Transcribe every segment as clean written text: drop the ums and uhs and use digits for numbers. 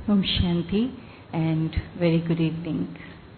Om Shanti and very good evening.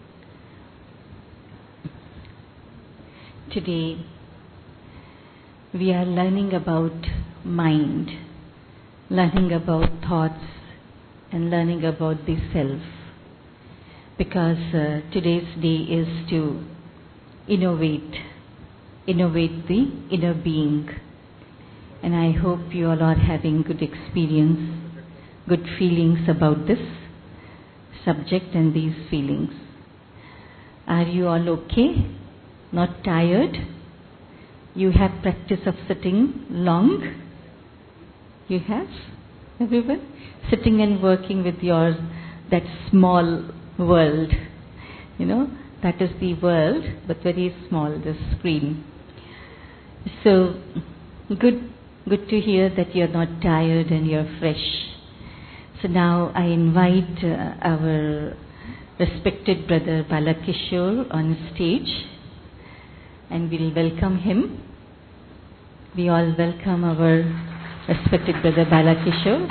Today we are learning about mind, learning about thoughts and learning about the self, because today's day is to innovate the inner being, and I hope you all are having good experience, good feelings about this subject and these feelings. Are you all okay? Not tired? You have practice of sitting long? You have? Everyone? Sitting and working with that small world. That is the world, but very small, the screen. So, good to hear that you're not tired and you're fresh. So now I invite our respected brother Balakishore on stage, and we'll welcome him. We all welcome our respected brother Balakishore.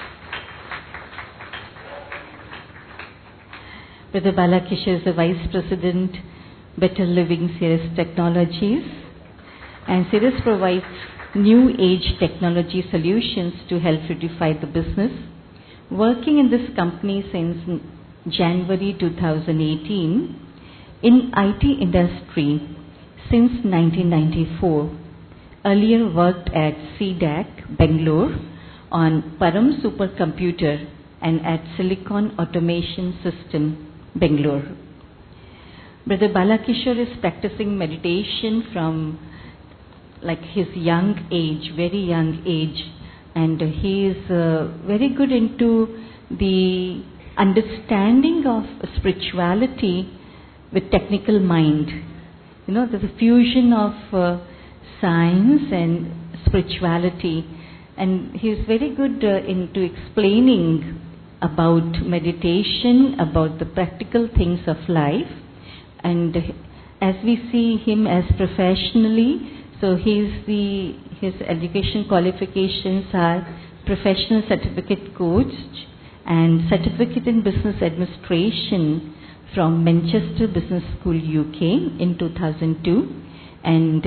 Brother Balakishore is the Vice President, Better Living Cirrus Technologies, and Cirrus provides new age technology solutions to help redefine the business. Working in this company since January 2018, in IT industry since 1994. Earlier worked at CDAC, Bangalore, on Param Supercomputer and at Silicon Automation System, Bangalore. Brother Balakishore is practicing meditation from his young age, very young age, and he is very good into the understanding of spirituality with technical mind. There's a fusion of science and spirituality, and he is very good into explaining about meditation, about the practical things of life. And as we see him as professionally, so his education qualifications are professional certificate coach and certificate in business administration from Manchester Business School, UK in 2002, and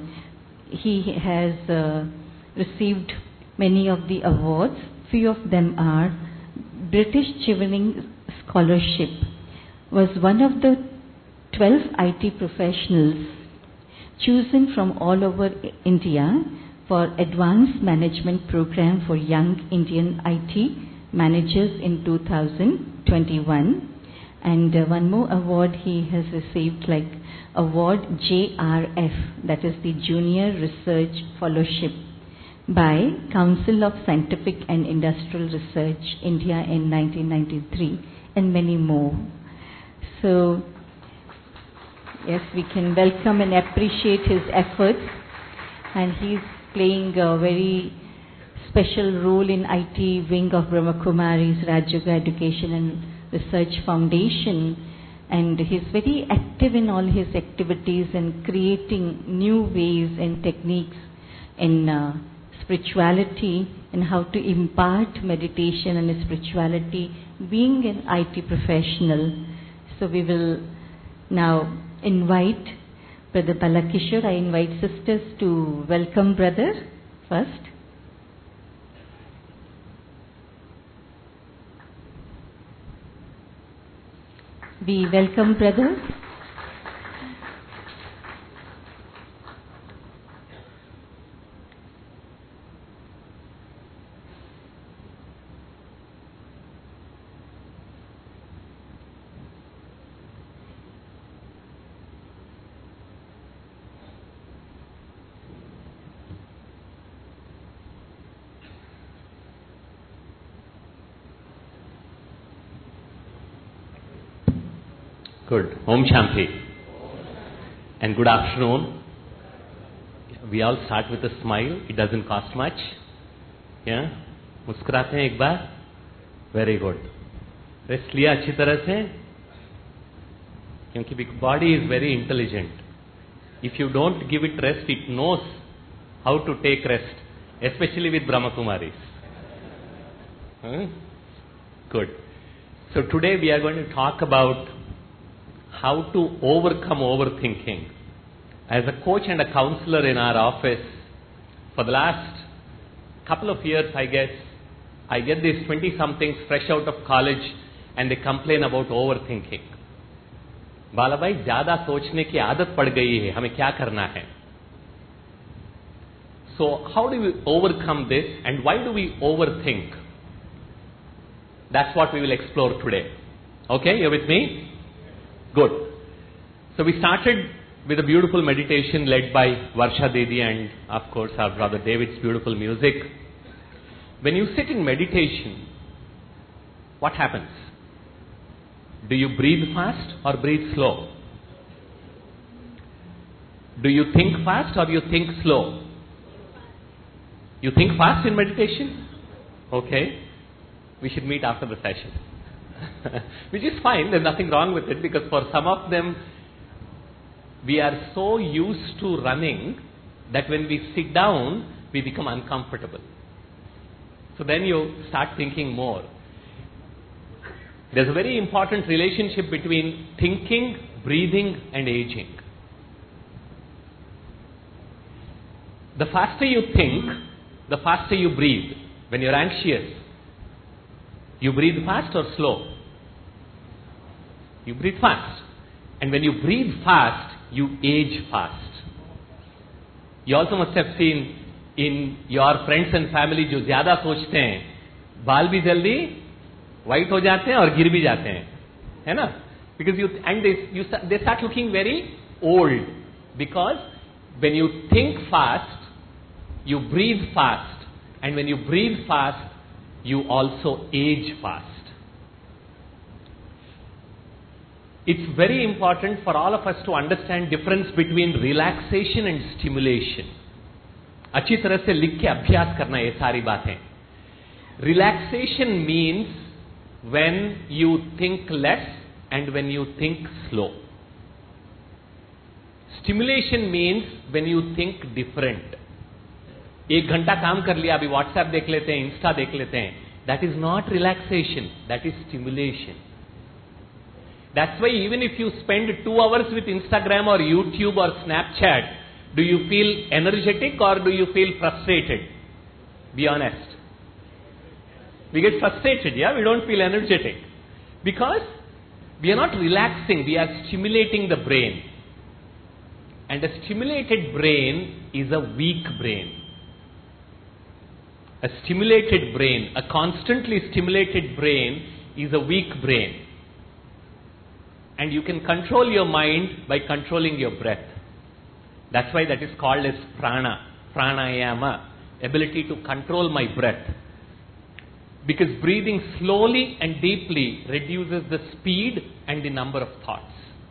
he has received many of the awards. Few of them are British Chevening Scholarship, was one of the 12 IT professionals chosen from all over India for Advanced Management Program for Young Indian IT Managers in 2021. And one more award he has received, award JRF, that is the Junior Research Fellowship by Council of Scientific and Industrial Research, India in 1993, and many more. So, yes, we can welcome and appreciate his efforts, and he's playing a very special role in IT wing of Brahma Kumari's Raj Yoga Education and Research Foundation, and he's very active in all his activities and creating new ways and techniques in spirituality and how to impart meditation and spirituality being an IT professional. So we will now invite Brother Balakishore. I invite sisters to welcome brother first. We welcome brother. Good. Om Shanti. And good afternoon. We all start with a smile. It doesn't cost much. Yeah? मुस्कुराते हैं एक बार. Very good. Rest लिया अच्छी तरह से, क्योंकि body is very intelligent. If you don't give it rest, it knows how to take rest, especially with Brahma Kumaris. Good. So today we are going to talk about how to overcome overthinking. As a coach and a counselor in our office, for the last couple of years, I guess, I get these 20-somethings fresh out of college and they complain about overthinking. बाला भाई ज्यादा सोचने की आदत पड़ गई है, हमें क्या करना है? So how do we overcome this and why do we overthink? That's what we will explore today. Okay, you're with me? Good. So we started with a beautiful meditation led by Varsha Didi and of course our brother David's beautiful music. When you sit in meditation, what happens? Do you breathe fast or breathe slow? Do you think fast or you think slow? You think fast in meditation? Okay. We should meet after the session. Which is fine, there's nothing wrong with it, because for some of them, we are so used to running that when we sit down, we become uncomfortable. So then you start thinking more. There's a very important relationship between thinking, breathing, and aging. The faster you think, the faster you breathe. When you're anxious, you breathe fast or slow? You breathe fast. And when you breathe fast, you age fast. You also must have seen in your friends and family जो ज़्यादा सोचते हैं, बाल भी जल्दी white हो जाते हैं और गिर भी जाते हैं, है ना? Because they start looking very old, because when you think fast, you breathe fast, and when you breathe fast, you also age fast. It's very important for all of us to understand difference between relaxation and stimulation. अच्छी तरह से लिख के अभ्यास करना ये सारी बातें. Relaxation means when you think less and when you think slow. Stimulation means when you think different. एक घंटा काम कर लिया, अभी WhatsApp देख लेते हैं, इंस्टा देख लेते हैं. That is not relaxation, that is stimulation. That's why even if you spend 2 hours with Instagram or YouTube or Snapchat, do you feel energetic or do you feel frustrated? Be honest. We get frustrated, yeah? We don't feel energetic. Because we are not relaxing, we are stimulating the brain. And a stimulated brain is a weak brain. A stimulated brain, a constantly stimulated brain is a weak brain. And you can control your mind by controlling your breath. That's why that is called as prana, pranayama, ability to control my breath. Because breathing slowly and deeply reduces the speed and the number of thoughts.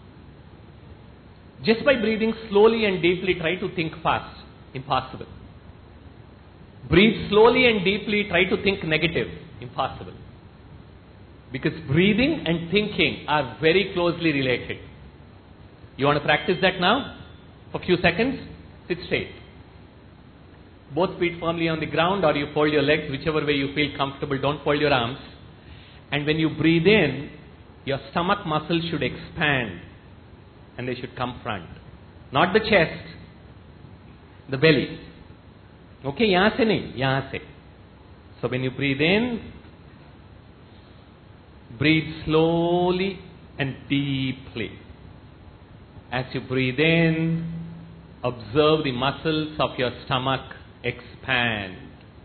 Just by breathing slowly and deeply, try to think fast. Impossible. Breathe slowly and deeply, try to think negative. Impossible. Because breathing and thinking are very closely related. You want to practice that now? For a few seconds, sit straight. Both feet firmly on the ground, or you fold your legs, whichever way you feel comfortable. Don't fold your arms. And when you breathe in, your stomach muscles should expand and they should come front. Not the chest, the belly. Okay, yahan se nahi, yahan se. So when you breathe in, breathe slowly and deeply. As you breathe in, observe the muscles of your stomach expand.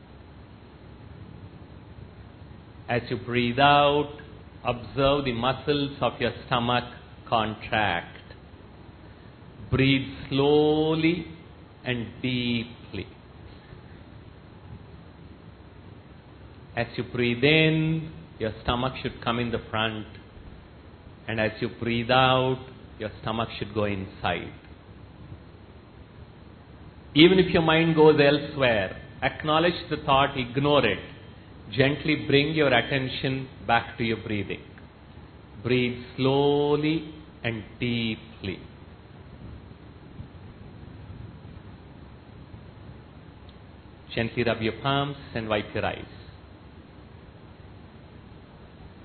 As you breathe out, observe the muscles of your stomach contract. Breathe slowly and deeply. As you breathe in, your stomach should come in the front. And as you breathe out, your stomach should go inside. Even if your mind goes elsewhere, acknowledge the thought, ignore it. Gently bring your attention back to your breathing. Breathe slowly and deeply. Gently rub your palms and wipe your eyes.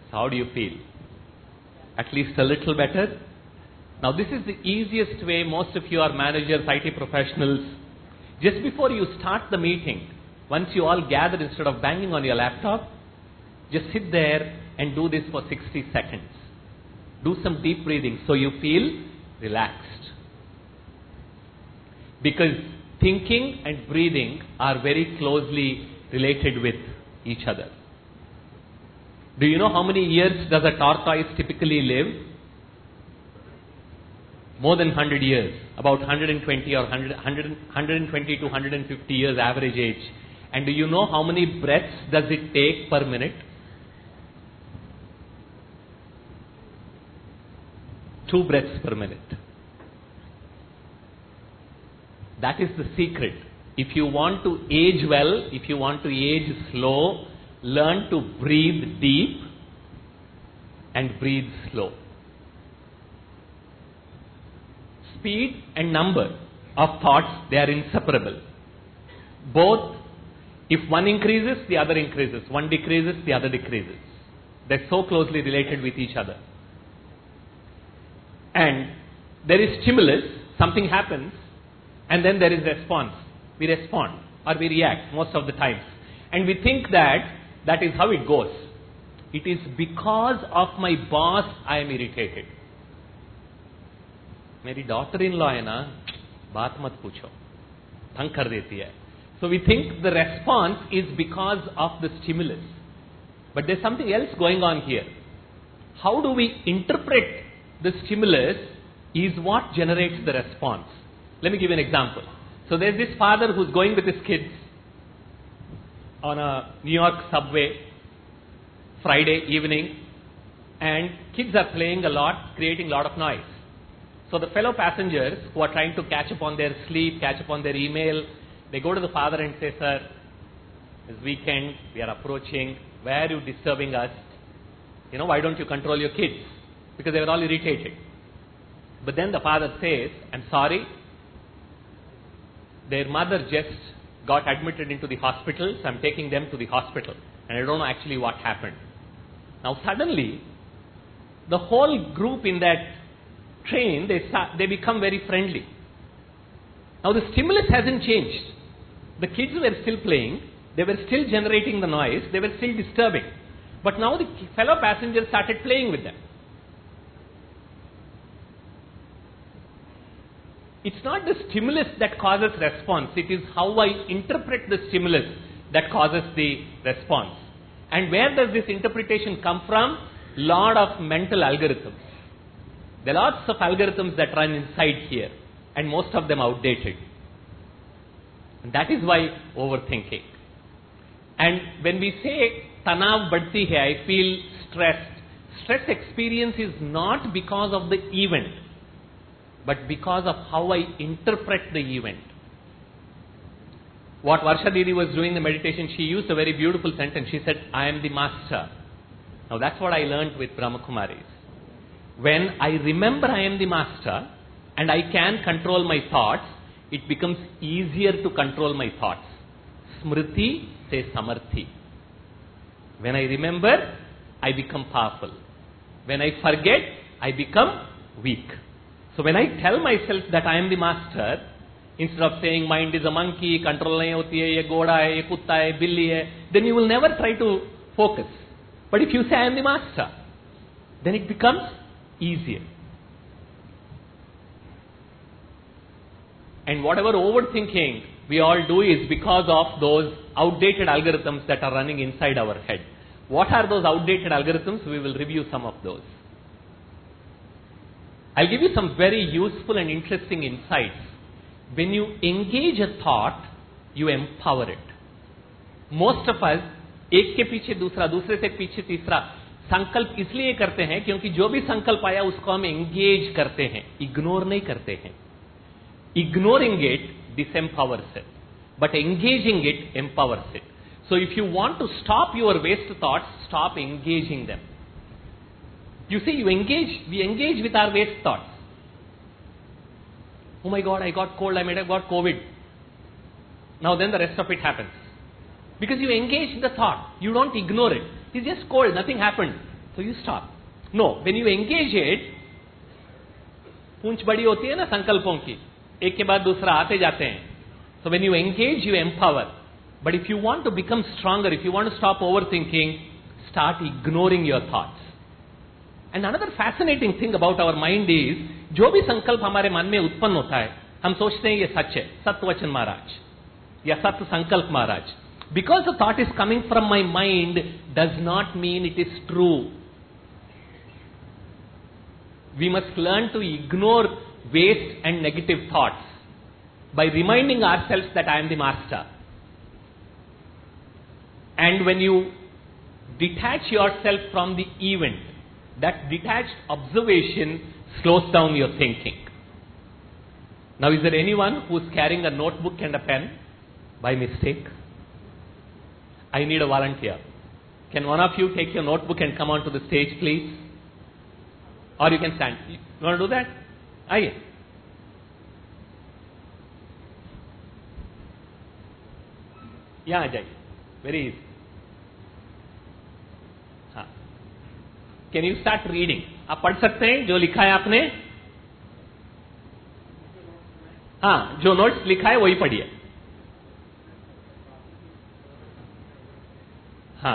So how do you feel? At least a little better? Now this is the easiest way. Most of you are managers, IT professionals. Just before you start the meeting, once you all gather, instead of banging on your laptop, just sit there and do this for 60 seconds. Do some deep breathing so you feel relaxed. Because thinking and breathing are very closely related with each other. Do you know how many years does a tortoise typically live? More than 100 years. About 120 or 120 to 150 years average age. And do you know how many breaths does it take per minute? 2 breaths per minute. That is the secret. If you want to age well, if you want to age slow, learn to breathe deep and breathe slow. Speed and number of thoughts, they are inseparable. Both, if one increases, the other increases. One decreases, the other decreases. They're so closely related with each other. And there is stimulus, something happens, and then there is response. We respond or we react most of the times. And we think that that is how it goes. It is because of my boss I am irritated. मेरी daughter-in-law है ना, बात मत पूछो, तंग कर देती है. So we think the response is because of the stimulus. But there's something else going on here. How do we interpret the stimulus is what generates the response. Let me give you an example. So there's this father who's going with his kids on a New York subway, Friday evening, and kids are playing a lot, creating a lot of noise. So the fellow passengers who are trying to catch up on their sleep, catch up on their email, they go to the father and say, "Sir, this weekend we are approaching, why are you disturbing us? Why don't you control your kids?" Because they were all irritated. But then the father says, "I'm sorry, their mother just got admitted into the hospital, so I'm taking them to the hospital. And I don't know actually what happened." Now suddenly, the whole group in that train, they become very friendly. Now the stimulus hasn't changed. The kids were still playing, they were still generating the noise, they were still disturbing. But now the fellow passengers started playing with them. It's not the stimulus that causes response. It is how I interpret the stimulus that causes the response. And where does this interpretation come from? Lot of mental algorithms. There are lots of algorithms that run inside here, and most of them outdated. And that is why overthinking. And when we say tanav badti hai, I feel stressed. Stress experience is not because of the event, but because of how I interpret the event. What Varsha Didi was doing in the meditation, she used a very beautiful sentence. She said, "I am the master." Now that's what I learned with Brahma Kumaris. When I remember I am the master and I can control my thoughts, it becomes easier to control my thoughts. Smriti says samarthi. When I remember, I become powerful. When I forget, I become weak. So when I tell myself that I am the master, instead of saying mind is a monkey, control nahi hoti hai, ye goda hai, ye kutta hai, billi hai, then you will never try to focus. But if you say I am the master, then it becomes easier. And whatever overthinking we all do is because of those outdated algorithms that are running inside our head. What are those outdated algorithms? We will review some of those. I'll give you some very useful and interesting insights. When you engage a thought, you empower it. Most of us, एक के पीछे दूसरा, दूसरे से पीछे तीसरा, संकल्प इसलिए करते हैं क्योंकि जो भी संकल्प आया उसको हम engage करते हैं, इग्नोर नहीं करते हैं. Ignoring it disempowers it, but engaging it empowers it. So if you want to stop your waste thoughts, stop engaging them. You see, we engage with our waste thoughts. Oh my God, I got cold, I might have got COVID. Now then the rest of it happens. Because you engage the thought, you don't ignore it. It's just cold, nothing happened. So you stop. No, when you engage it, पूंछ बड़ी होती है ना संकल्पों की, एक के बाद दूसरा आते जाते हैं. So when you engage, you empower. But if you want to become stronger, if you want to stop overthinking, start ignoring your thoughts. And another fascinating thing about our mind is, जो भी संकल्प हमारे मन में उत्पन्न होता है, हम सोचते हैं ये सच है, सत्यवचन महाराज या सत्य संकल्प महाराज. Because the thought is coming from my mind does not mean it is true. We must learn to ignore waste and negative thoughts by reminding ourselves that I am the master. And when you detach yourself from the event, that detached observation slows down your thinking. Now, is there anyone who is carrying a notebook and a pen by mistake? I need a volunteer. Can one of you take your notebook and come onto the stage, please? Or you can stand. You want to do that? Aye. यहाँ आ जाइए. Very easy. हाँ. Can you start reading? आप पढ़ सकते हैं जो लिखा है आपने? हाँ, जो नोट्स लिखा है वही पढ़िए. हाँ.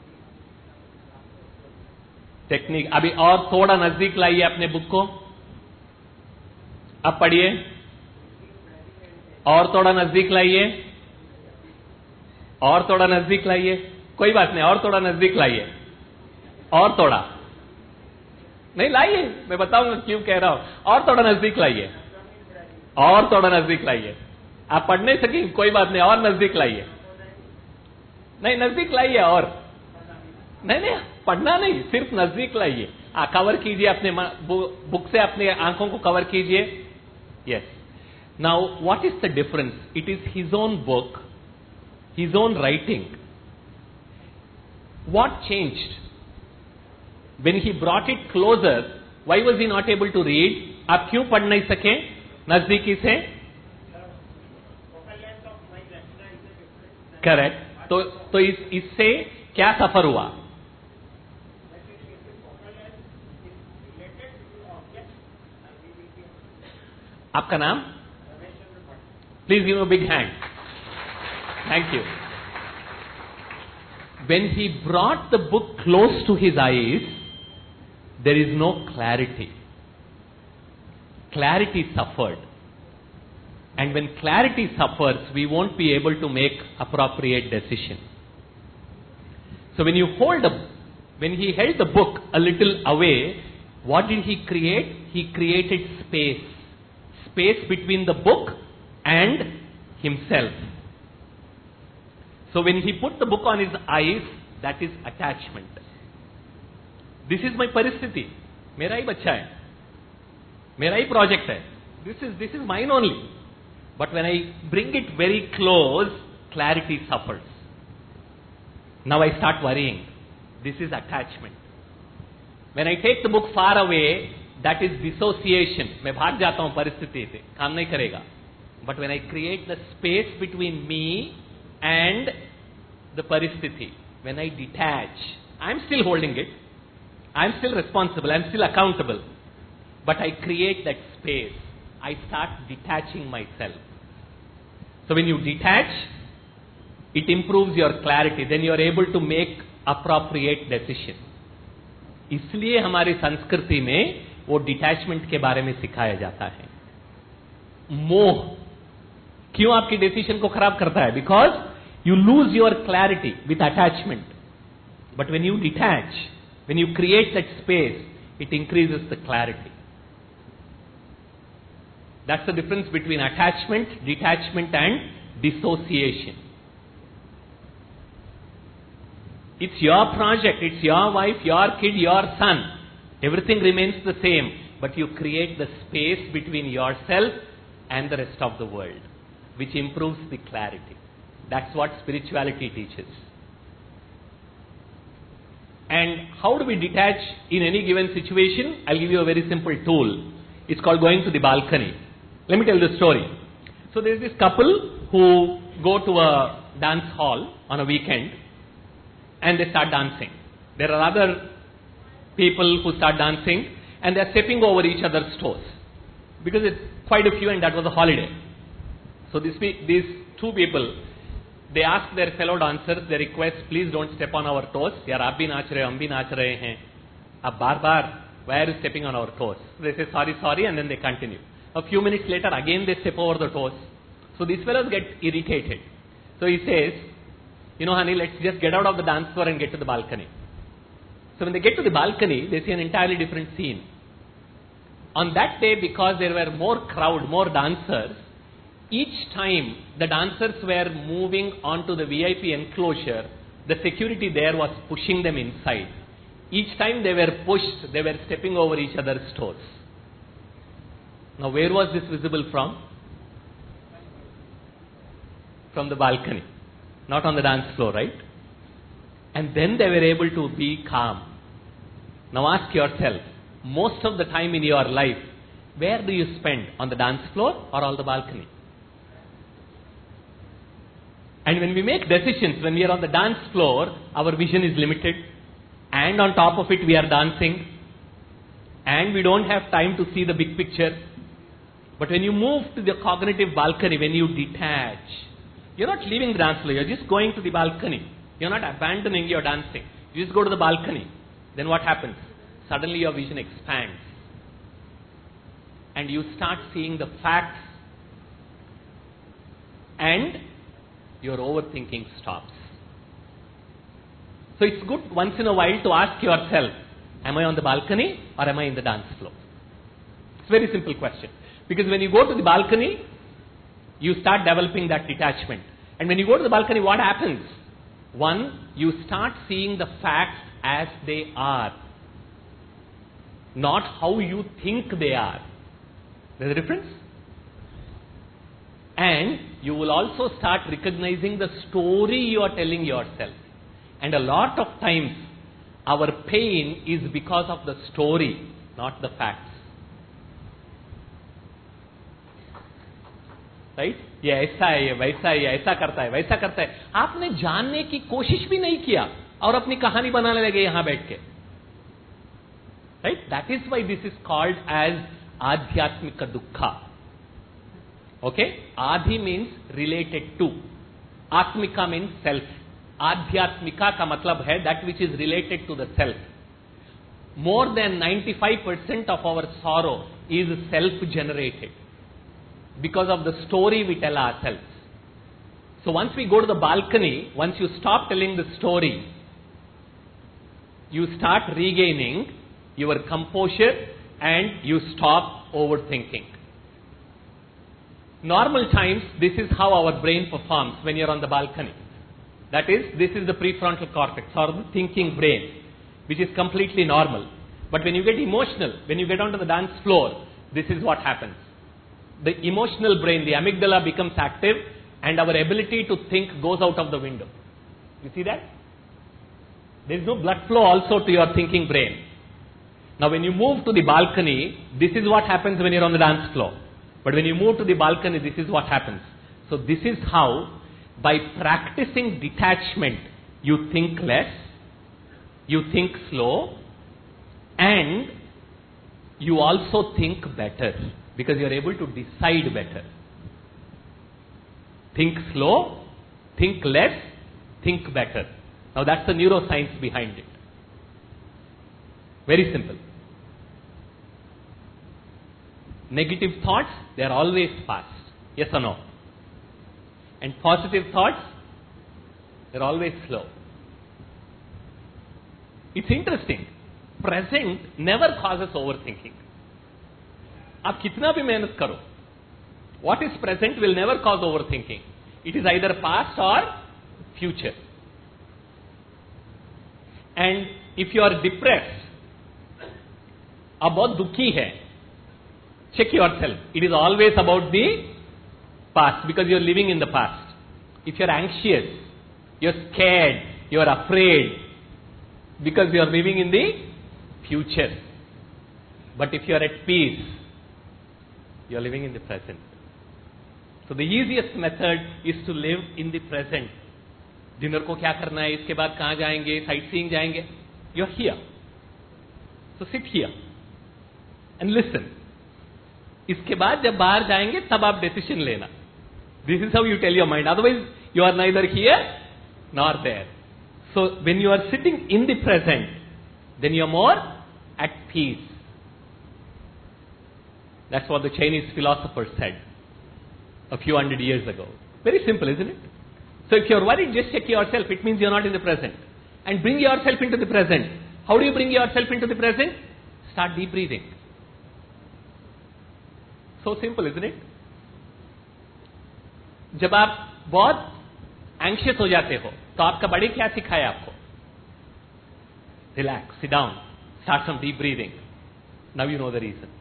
टेक्निक अभी और थोड़ा नजदीक लाइए अपने बुक को. अब पढ़िए. और थोड़ा नजदीक लाइए. और थोड़ा नजदीक लाइए. कोई बात नहीं, और थोड़ा नजदीक लाइए. और थोड़ा नहीं लाइए, मैं बताऊंगा क्यों कह रहा हूं. और थोड़ा नजदीक लाइए. और थोड़ा नजदीक लाइए. आप पढ़ नहीं सकेंगे, कोई बात नहीं, और नजदीक लाइए. नहीं, नजदीक लाइए. और नहीं, पढ़ना नहीं, सिर्फ नजदीक लाइए. कवर कीजिए अपने बुक से, अपने आंखों को कवर कीजिए. Yes. Now what is the difference? It is his own book, his own writing. What changed? When he brought it closer, why was he not able to read? आप क्यों पढ़ नहीं सके नजदीकी से? करेक्ट. तो इससे क्या सफर हुआ? आपका नाम? Please give a big hand. Thank you. When he brought the book close to his eyes, there is no clarity. Clarity suffered. And when clarity suffers, we won't be able to make appropriate decision. So when he held the book a little away, what did he create? He created space. Space between the book and himself. So when he put the book on his eyes, that is attachment. This is my paristhiti. मेरा ही बच्चा है, मेरा ही project है. This is mine only. But when I bring it very close, clarity suffers. Now I start worrying. This is attachment. When I take the book far away, that is dissociation. मैं भाग जाता हूं परिस्थिति से, काम नहीं करेगा. But when I create the space between me and the paristhiti, when I detach, I am still holding it, I am still responsible, I am still accountable, but I create that space. I start detaching myself. So when you detach, it improves your clarity. Then you are able to make appropriate decision. इसलिए हमारी संस्कृति में वो detachment के बारे में सिखाया जाता है. मोह क्यों आपकी डिसीजन को खराब करता है? Because you lose your clarity with attachment. But when you detach, when you create that space, it increases the clarity. That's the difference between attachment, detachment and dissociation. It's your project, it's your wife, your kid, your son. Everything remains the same, but you create the space between yourself and the rest of the world, which improves the clarity. That's what spirituality teaches. And how do we detach in any given situation? I'll give you a very simple tool. It's called going to the balcony. Let me tell the story. So there's this couple who go to a dance hall on a weekend, and they start dancing. There are other people who start dancing and they are stepping over each other's toes. Because it's quite a few and that was a holiday. So these two people, they ask their fellow dancers, they request, please don't step on our toes. Yaar, aap bhi naach rahe ho, hum bhi naach rahe hain. Ab bar, why are you stepping on our toes? They say, sorry, and then they continue. A few minutes later, again they step over the toes. So these fellows get irritated. So he says, honey, let's just get out of the dance floor and get to the balcony. So when they get to the balcony, they see an entirely different scene. On that day, because there were more crowd, more dancers, each time the dancers were moving onto the VIP enclosure, the security there was pushing them inside. Each time they were pushed, they were stepping over each other's toes. Now where was this visible from? From the balcony. Not on the dance floor, right? And then they were able to be calm. Now ask yourself, most of the time in your life, where do you spend? On the dance floor or on the balcony? And when we make decisions, when we are on the dance floor, our vision is limited. And on top of it, we are dancing. And we don't have time to see the big picture. But when you move to the cognitive balcony, when you detach, you're not leaving the dance floor, you're just going to the balcony. You're not abandoning your dancing. You just go to the balcony. Then what happens? Suddenly your vision expands. And you start seeing the facts. And your overthinking stops. So it's good once in a while to ask yourself, am I on the balcony or am I in the dance floor? It's a very simple question. Because when you go to the balcony, you start developing that detachment. And when you go to the balcony, what happens? One, you start seeing the facts as they are. Not how you think they are. There's a difference? And you will also start recognizing the story you are telling yourself. And a lot of times, our pain is because of the story, not the facts. Right? ये ऐसा है, ये वैसा है, ये ऐसा करता है, वैसा करता है. आपने जानने की कोशिश भी नहीं किया और अपनी कहानी बनाने लगे यहाँ बैठ के. Right? That is why this is called as Adhyatmika Dukkha. Okay? Adhi means related to. Atmika means self. Adhyatmika का मतलब है that which is related to the self. More than 95% of our sorrow is self-generated because of the story we tell ourselves. So once we go to the balcony, once you stop telling the story, you start regaining your composure and you stop overthinking. Normal times, this is how our brain performs when you're on the balcony. That is, this is the prefrontal cortex or the thinking brain, which is completely normal. But when you get emotional, when you get onto the dance floor, this is what happens. The emotional brain, the amygdala becomes active and our ability to think goes out of the window. You see that? There is no blood flow also to your thinking brain. Now when you move to the balcony, this is what happens when you're on the dance floor. But when you move to the balcony, this is what happens. So this is how, by practicing detachment, you think less, you think slow, and you also think better. Because you are able to decide better. Think slow, think less, think better. Now that's the neuroscience behind it. Very simple. Negative thoughts, they are always fast. Yes or no? And positive thoughts, they are always slow. It's interesting. Present never causes overthinking. आप कितना भी मेहनत करो, what is present will never cause overthinking. It is either past or future. And if you are depressed, आप बहुत दुखी है, check yourself. It is always about the past because you are living in the past. If you are anxious, you are scared, you are afraid because you are living in the future. But if you are at peace, you are living in the present. So the easiest method is to live in the present. Dinner को क्या करना है, इसके बाद कहाँ जाएंगे, sightseeing जाएंगे. You are here. So sit here and listen. इसके बाद जब बाहर जाएंगे तब आप डिसीजन लेना. This is how you tell your mind. Otherwise, you are neither here nor there. So when you are sitting in the present, then you are more at peace. That's what the Chinese philosopher said a few hundred years ago. Very simple, isn't it? So if you are worried, just check yourself. It means you are not in the present. And bring yourself into the present. How do you bring yourself into the present? Start deep breathing. So simple, isn't it? जब आप बहुत anxious हो जाते हो तो आपका बड़े क्या सिखाया आपको? Relax, sit down, start some deep breathing. Now you know the reason.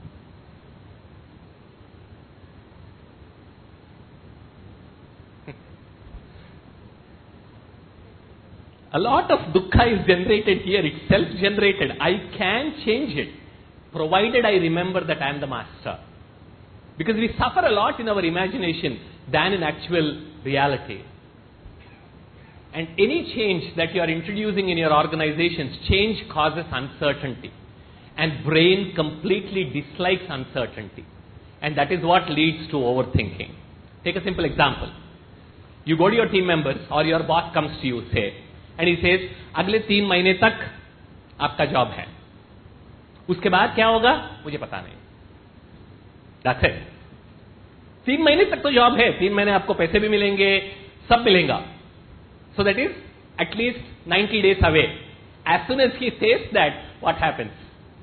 A lot of dukkha is generated here. It's self-generated. I can change it, provided I remember that I am the master. Because we suffer a lot in our imagination than in actual reality. And any change that you are introducing in your organizations, change causes uncertainty. And brain completely dislikes uncertainty. And that is what leads to overthinking. Take a simple example. You go to your team members or your boss comes to you, say, and he says, अगले 3 महीने तक आपका job है. उसके बाद क्या होगा? मुझे पता नहीं. That's it. 3 महीने तक तो जॉब है. 3 महीने आपको पैसे भी मिलेंगे, सब मिलेगा. So that is at least 90 days away. As soon as he says that, what happens?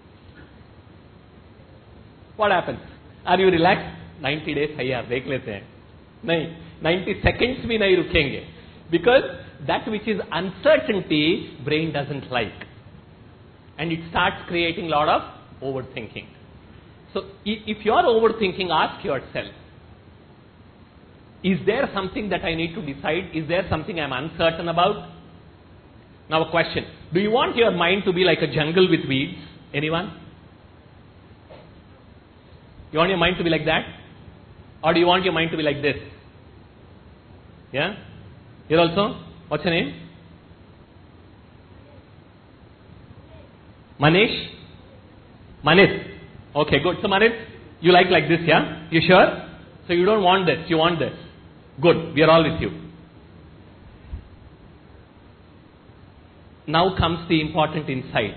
What happens? Are you relaxed? 90 days है यार, देख लेते हैं. नहीं, 90 seconds भी नहीं रुकेंगे. Because that which is uncertainty, brain doesn't like. And it starts creating a lot of overthinking. So if you are overthinking, ask yourself, is there something that I need to decide? Is there something I am uncertain about? Now a question. Do you want your mind to be like a jungle with weeds? Anyone? You want your mind to be like that? Or do you want your mind to be like this? Yeah? Here also? What's your name? Manish? Manit. Okay, good. So Manit, you like this, yeah? You sure? So you don't want this, you want this. Good, we are all with you. Now comes the important insight.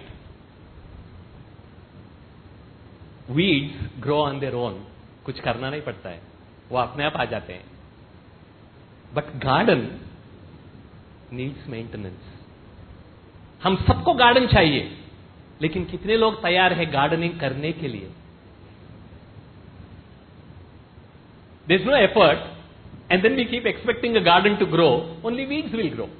Weeds grow on their own. कुछ करना नहीं पड़ता है. वो अपने आप आ जाते हैं. But garden needs maintenance. हम सबको गार्डन चाहिए, लेकिन कितने लोग तैयार हैं गार्डनिंग करने के लिए? There's no effort, and then we keep expecting a garden to grow, only weeds will grow.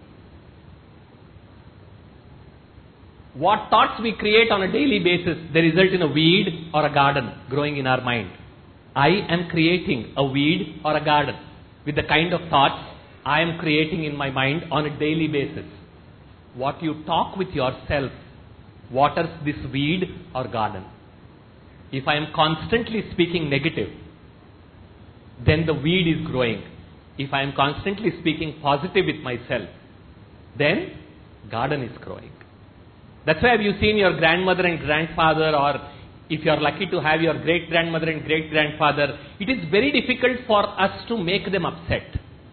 What thoughts we create on a daily basis, they result in a weed or a garden growing in our mind. I am creating a weed or a garden with the kind of thoughts I am creating in my mind on a daily basis. What you talk with yourself waters this weed or garden. If I am constantly speaking negative, then the weed is growing. If I am constantly speaking positive with myself, then garden is growing. That's why have you seen your grandmother and grandfather, or if you are lucky to have your great-grandmother and great-grandfather, it is very difficult for us to make them upset.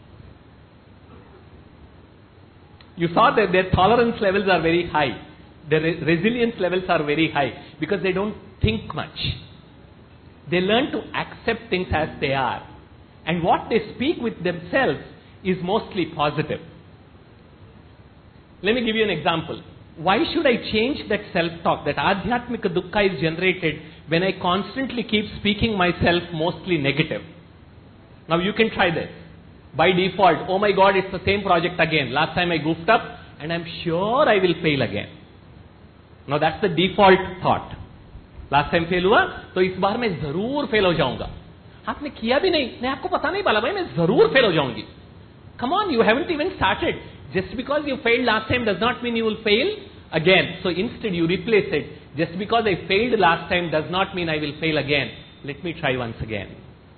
You saw that their tolerance levels are very high. Their resilience levels are very high because they don't think much. They learn to accept things as they are. And what they speak with themselves is mostly positive. Let me give you an example. Why should I change that self-talk? That adhyatmika dukkha is generated when I constantly keep speaking myself mostly negative. Now you can try this. By default, oh my God, it's the same project again. Last time I goofed up and I'm sure I will fail again. Now that's the default thought. Last time fail हुआ तो इस बार मैं जरूर fail हो जाऊंगा. आपने किया भी नहीं, मैं आपको पता नहीं वाला भाई मैं जरूर फेल हो जाऊंगी. Come on, you haven't even started. Just because you failed last time does not mean you will fail again. So instead you replace it. Just because I failed last time does not mean I will fail again. Let me try once again.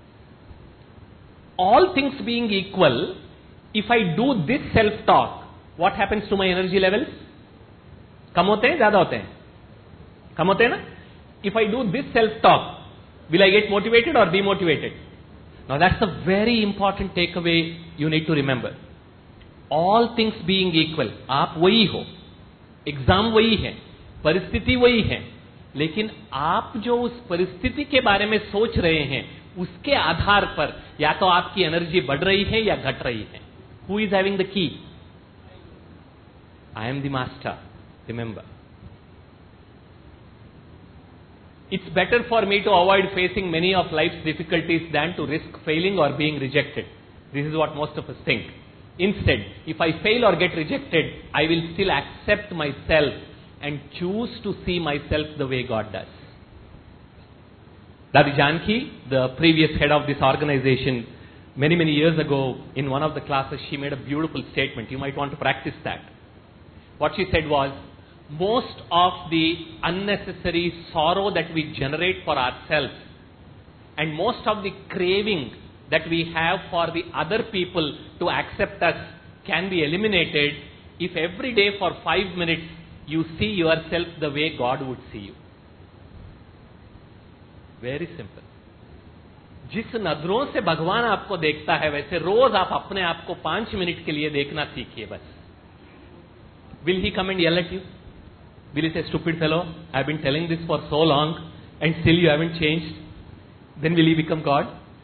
All things being equal, if I do this self-talk, what happens to my energy levels? कम होते हैं, ज्यादा होते हैं? कम होते हैं ना? If I do this self-talk, will I get motivated or demotivated? Now that's a very important takeaway you need to remember. All things being equal, आप वही हो, एग्जाम वही है, परिस्थिति वही है, लेकिन आप जो उस परिस्थिति के बारे में सोच रहे हैं, उसके आधार पर या तो आपकी एनर्जी बढ़ रही है या घट रही है. Who is having the key? I am the master. Remember. It's better for me to avoid facing many of life's difficulties than to risk failing or being rejected. This is what most of us think. Instead, if I fail or get rejected, I will still accept myself and choose to see myself the way God does. Dadi Janki, the previous head of this organization, many years ago, in one of the classes, she made a beautiful statement. You might want to practice that. What she said was, most of the unnecessary sorrow that we generate for ourselves and most of the craving that we have for the other people to accept us can be eliminated if every day for 5 minutes you see yourself the way God would see you. Very simple. जिस नजरों से भगवान आपको देखता है, वैसे रोज आप अपने आप को 5 मिनट के लिए देखना सीखिए बस. Will he come and yell at you? Will he say, stupid fellow, I have been telling this for so long and still you haven't changed? Then will he become God?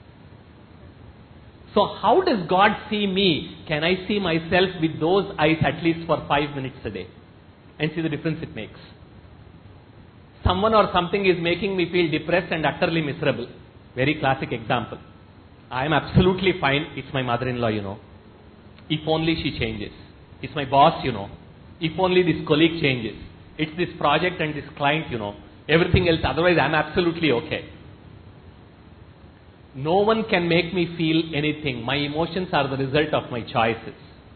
So how does God see me? Can I see myself with those eyes at least for 5 minutes a day and see the difference it makes? Someone or something is making me feel depressed and utterly miserable. Very classic example. I am absolutely fine. It's my mother-in-law, you know. If only she changes. It's my boss, you know. If only this colleague changes. It's this project and this client, you know. Everything else, otherwise I'm absolutely okay. No one can make me feel anything. My emotions are the result of my choices.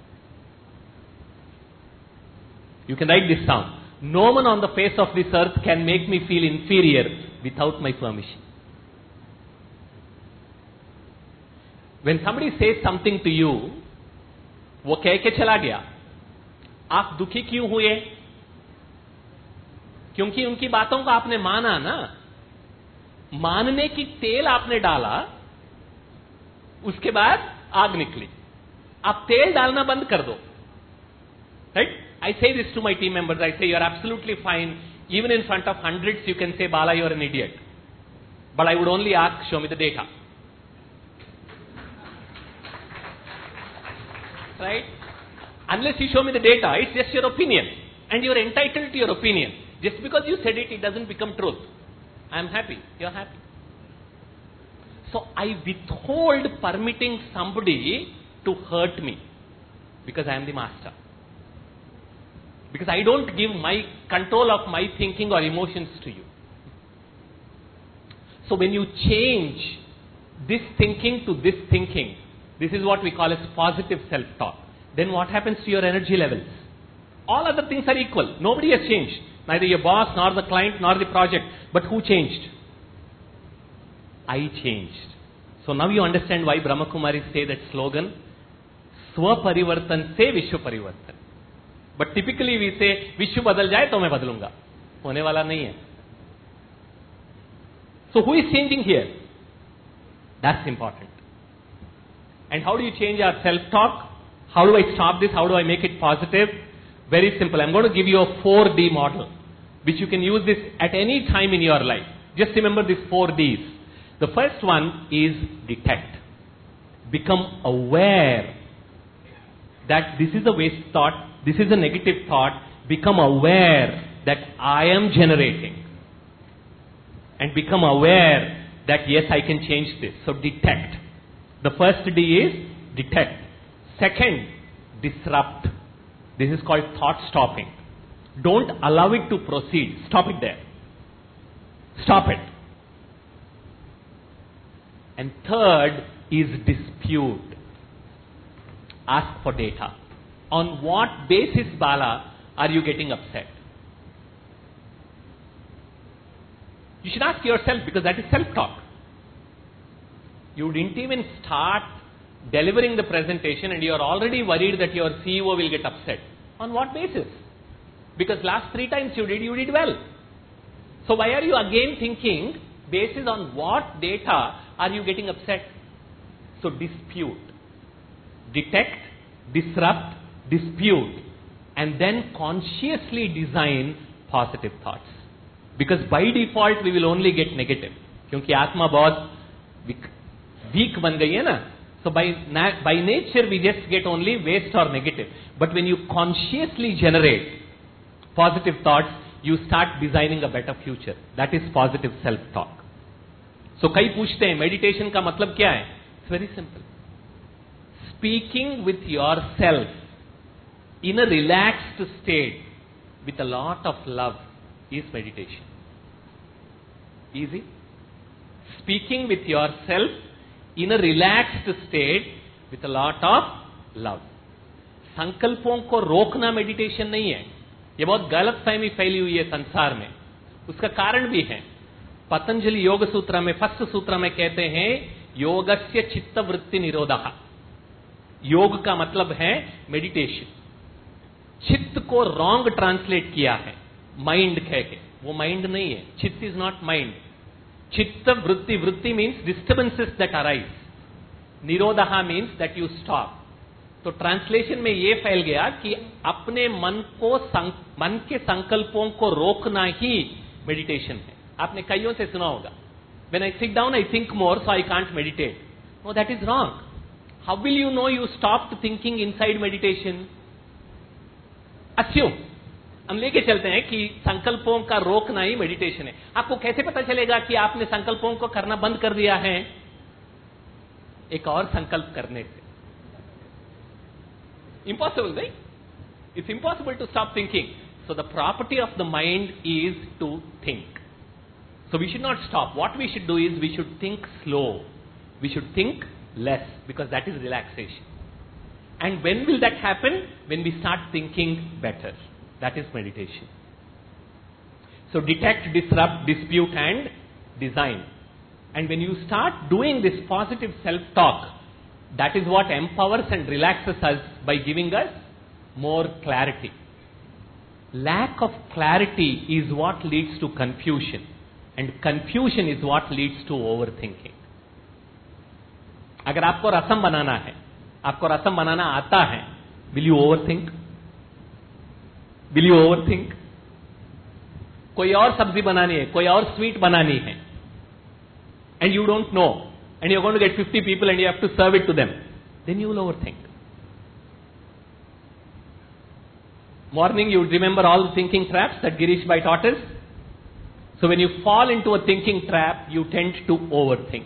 You can write this down. No one on the face of this earth can make me feel inferior without my permission. When somebody says something to you, वो कह के चला गया, आप दुखी क्यों हुए? क्योंकि उनकी बातों को आपने माना ना. मानने की तेल आपने डाला, उसके बाद आग निकली. आप तेल डालना बंद कर दो. Right? I say this to my team members. I say, you are absolutely fine. Even in front of hundreds, you can say, Bala, you are an idiot. But I would only ask, show me the data. Right? Unless you show me the data, it's just your opinion. And you are entitled to your opinion. Just because you said it, it doesn't become truth. I am happy. You are happy. So I withhold permitting somebody to hurt me because I am the master. Because I don't give my control of my thinking or emotions to you. So when you change this thinking to this thinking, this is what we call as positive self-talk. Then what happens to your energy levels? All other things are equal. Nobody has changed. Neither your boss, nor the client, nor the project. But who changed? I changed. So now you understand why Brahma Kumaris say that slogan, Swa Parivartan se Vishwa Parivartan. But typically we say, Vishwa badal jaye to main badalunga. Hone wala nahi hai. So who is changing here? That's important. And how do you change our self-talk? How do I stop this? How do I make it positive? Very simple. I'm going to give you a 4D model, which you can use this at any time in your life. Just remember these 4 Ds. The first one is detect. Become aware that this is a waste thought, this is a negative thought. Become aware that I am generating. And become aware that yes, I can change this. So detect. The first D is detect. Second, disrupt. This is called thought stopping. Don't allow it to proceed. Stop it there. Stop it. And third is dispute. Ask for data. On what basis, Bala, are you getting upset? You should ask yourself, because that is self-talk. You didn't even start delivering the presentation and you are already worried that your CEO will get upset. On what basis? Because last 3 times you did well. So why are you again thinking? Basis on what data are you getting upset? So dispute. Detect, disrupt, dispute, and then consciously design positive thoughts. Because by default we will only get negative. क्योंकि आत्मा बहुत weak बन गई है ना. So by nature we just get only waste or negative. But when you consciously generate positive thoughts, you start designing a better future. That is positive self-talk. So कई पूछते हैं meditation का मतलब क्या है? It's very simple. Speaking with yourself in a relaxed state with a lot of love is meditation. Easy? Speaking with yourself in a relaxed state with a lot of love. संकल्पों को रोकना meditation नहीं है. ये बहुत गलत फहमी फैली हुई है संसार में. उसका कारण भी है. पतंजलि योग सूत्र में फर्स्ट सूत्र में कहते हैं योगस्य चित्त वृत्ति निरोधः. योग का मतलब है मेडिटेशन. चित्त को रॉन्ग ट्रांसलेट किया है माइंड कह के. वो माइंड नहीं है. चित्त इज नॉट माइंड. चित्त वृत्ति, वृत्ति मीन्स डिस्टर्बेंसेस दैट अराइज. निरोधः मीन्स दैट यू स्टॉप. तो ट्रांसलेशन में ये फैल गया कि अपने मन के संकल्पों को रोकना ही मेडिटेशन है. आपने कईयों से सुना होगा, when I sit down I think more so I can't meditate. No, that is wrong. How will you know you stopped thinking inside meditation? Assume. हम लेके चलते हैं कि संकल्पों का रोकना ही मेडिटेशन है. आपको कैसे पता चलेगा कि आपने संकल्पों को करना बंद कर दिया है? एक और संकल्प करने से. Impossible, right? It's impossible to stop thinking. So the property of the mind is to think. So we should not stop. What we should do is we should think slow. We should think less, because that is relaxation. And when will that happen? When we start thinking better. That is meditation. So detect, disrupt, dispute and design. And when you start doing this positive self-talk, that is what empowers and relaxes us by giving us more clarity. Lack of clarity is what leads to confusion. And confusion is what leads to overthinking. अगर आपको रसम बनाना है, आपको रसम बनाना आता है, will you overthink? Will you overthink? कोई और सब्जी बनानी है, कोई और स्वीट बनानी है, and you don't know, and you're going to get 50 people and you have to serve it to them, then you will overthink. Morning you remember all the thinking traps that Girish Bhai taught us. So when you fall into a thinking trap, you tend to overthink.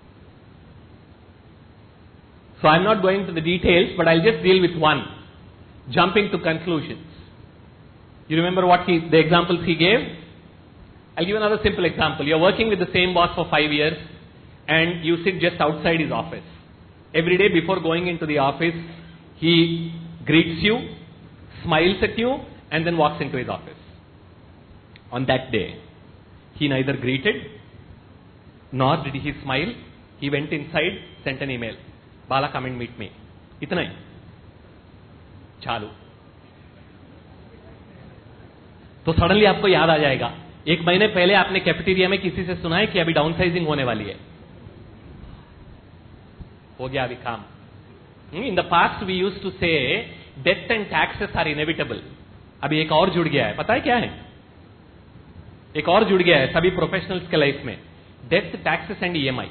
So I'm not going to the details, but I'll just deal with one. Jumping to conclusions. You remember what the examples he gave? I'll give another simple example. You're working with the same boss for 5 years and you sit just outside his office. Every day before going into the office, he greets you, smiles at you, and then walks into his office. On that day, he neither greeted nor did he smile. He went inside, sent an email. Bala, come and meet me. इतना ही. चालू. तो suddenly आपको याद आ जाएगा, 1 महीने पहले आपने cafeteria में किसी से सुना है कि अभी डाउनसाइजिंग होने वाली है. हो गया अभी काम. In the past we used to say death and taxes are inevitable. अभी एक और जुड़ गया है. पता है क्या है? एक और जुड़ गया है सभी प्रोफेशनल्स के लाइफ में. Death, taxes and EMI.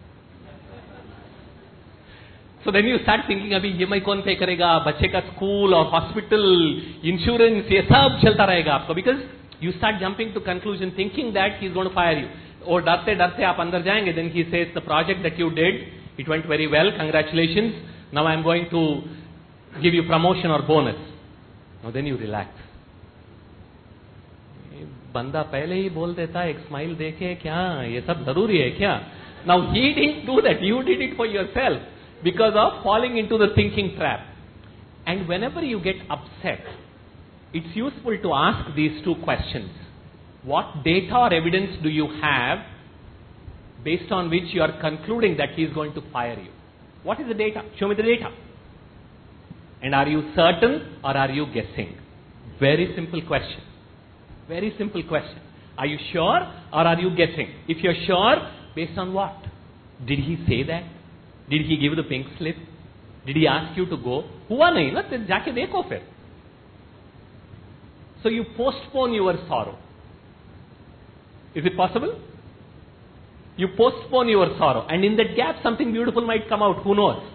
So then you start thinking अभी EMI कौन पे करेगा, बच्चे का स्कूल और हॉस्पिटल, इंश्योरेंस, ये सब चलता रहेगा आपको. Because you start jumping to conclusion thinking that he is going to fire you. और डरते डरते आप अंदर जाएंगे. Then he says the project that you did, it went very well, congratulations, now I am going to give you promotion और bonus. Now then you relax. बंदा पहले ही बोल देता है एक स्माइल देके, क्या ये सब जरूरी है क्या? Now he didn't do that, you did it for yourself. Because of falling into the thinking trap. And whenever you get upset, it's useful to ask these 2 questions. What data or evidence do you have based on which you are concluding that he is going to fire you? What is the data? Show me the data. And are you certain or are you guessing? Very simple question. Very simple question. Are you sure or are you guessing? If you're sure, based on what? Did he say that? Did he give the pink slip? Did he ask you to go? हुआ नहीं ना, तो जाके देखो फिर. So you postpone your sorrow. Is it possible? You postpone your sorrow, and in that gap something beautiful might come out, who knows?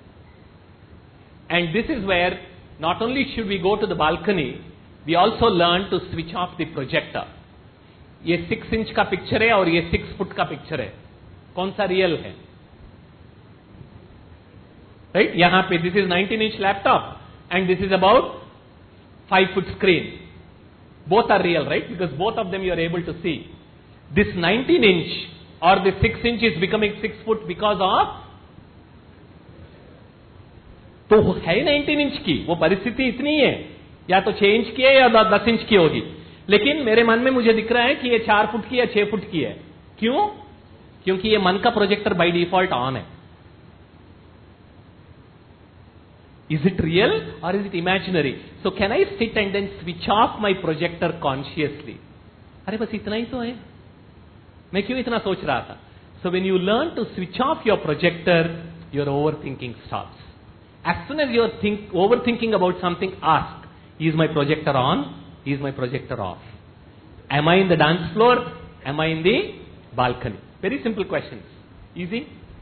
And this is where not only should we go to the balcony, we also learn to switch off the projector. ये 6 inch का picture है और ये 6 foot का picture है, कौन सा real है? राइट? यहां पे this is 19 inch laptop and this is about 5 foot screen. Both are real, right? Because both of them you are able to see. This 19 inch or the 6 inch is becoming 6 foot because of, तो है 19 inch की, वो परिस्थिति इतनी है, या तो 6 inch की है या 10 इंच की होगी. लेकिन मेरे मन में मुझे दिख रहा है कि ये 4 फुट की या 6 फुट की है. क्यों? क्योंकि ये मन का प्रोजेक्टर बाय डिफॉल्ट ऑन है. Is it real or is it imaginary? So can I sit and then switch off my projector consciously? अरे बस इतना ही तो है, मैं क्यों इतना सोच रहा था? So when you learn to switch off your projector, your overthinking stops. As soon as you're overthinking about something, ask, is my projector on? Is my projector off? Am I in the dance floor? Am I in the balcony? Very simple questions. Easy?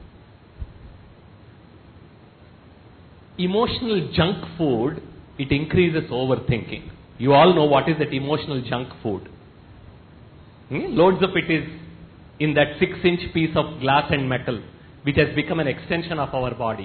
Emotional junk food, it increases overthinking. You all know what is that emotional junk food. Loads of it is in that 6-inch piece of glass and metal, which has become an extension of our body.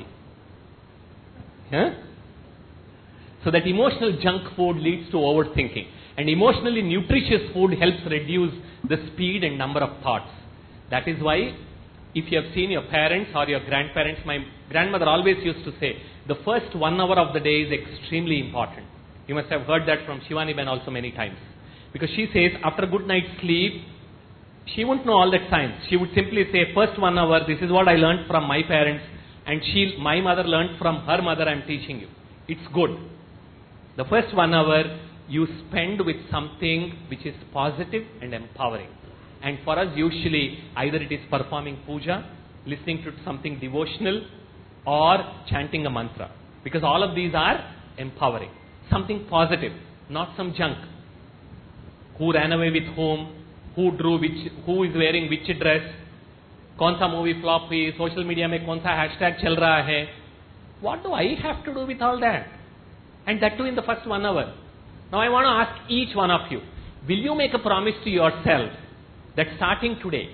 So that emotional junk food leads to overthinking. And emotionally nutritious food helps reduce the speed and number of thoughts. That is why, if you have seen your parents or your grandparents, my grandmother always used to say, the first 1 hour of the day is extremely important. You must have heard that from Shivani Ben also many times. Because she says, after a good night's sleep, she wouldn't know all that science. She would simply say, first 1 hour, this is what I learned from my parents, and my mother learned from her mother, I'm teaching you. It's good. The first 1 hour, you spend with something which is positive and empowering. And for us, usually, either it is performing puja, listening to something devotional, or chanting a mantra. Because all of these are empowering. Something positive, not some junk. Who ran away with whom? Who is wearing which dress? कौन सा movie flop हुई? Social media में कौन सा hashtag चल रहा है? What do I have to do with all that? And that too in the first 1 hour. Now I want to ask each one of you, will you make a promise to yourself that starting today,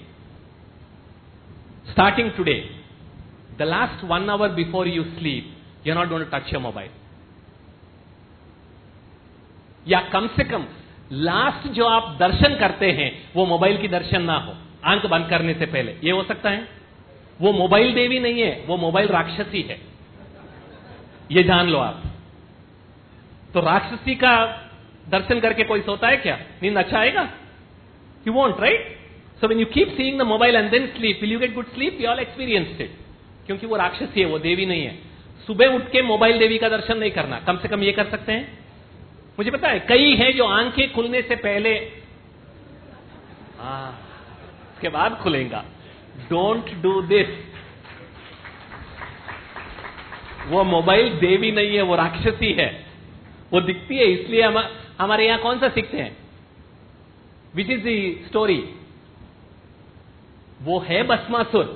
the last 1 hour before you sleep, you're not going to touch your mobile? या कम से कम last जो आप दर्शन करते हैं वो mobile की दर्शन ना हो, आंख बंद करने से पहले. ये हो सकता है? वो मोबाइल देवी नहीं है, वो मोबाइल राक्षसी है, ये जान लो आप. तो राक्षसी का दर्शन करके कोई सोता है क्या? नींद अच्छा आएगा? You won't, right? So when you keep seeing the mobile and then sleep, will you get good sleep? We all experienced it. क्योंकि वो राक्षसी है, वो देवी नहीं है. सुबह उठ के मोबाइल देवी का दर्शन नहीं करना, कम से कम ये कर सकते हैं? मुझे पता है कई हैं जो आंखें खुलने से पहले, उसके बाद खुलेगा. Don't do this. वो मोबाइल देवी नहीं है, वो राक्षसी है. वो दिखती है, इसलिए हमारे यहां कौन सा सीखते हैं? Which is the story? वो है भस्मासुर,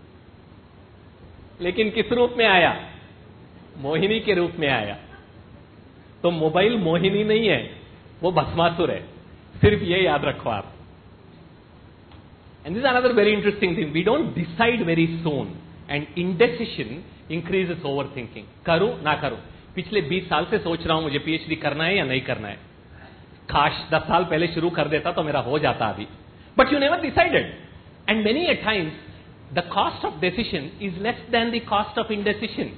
लेकिन किस रूप में आया? मोहिनी के रूप में आया. तो मोबाइल मोहिनी नहीं है, वो भस्मासुर है. सिर्फ ये याद रखो आप. And this is another very interesting thing. We don't decide very soon, and indecision increases overthinking. करूं ना करूं, पिछले 20 साल से सोच रहा हूं मुझे पीएचडी करना है या नहीं करना है. काश 10 साल पहले शुरू कर देता तो मेरा हो जाता अभी. But you never decided. And many a times the cost of decision is less than the cost of indecision.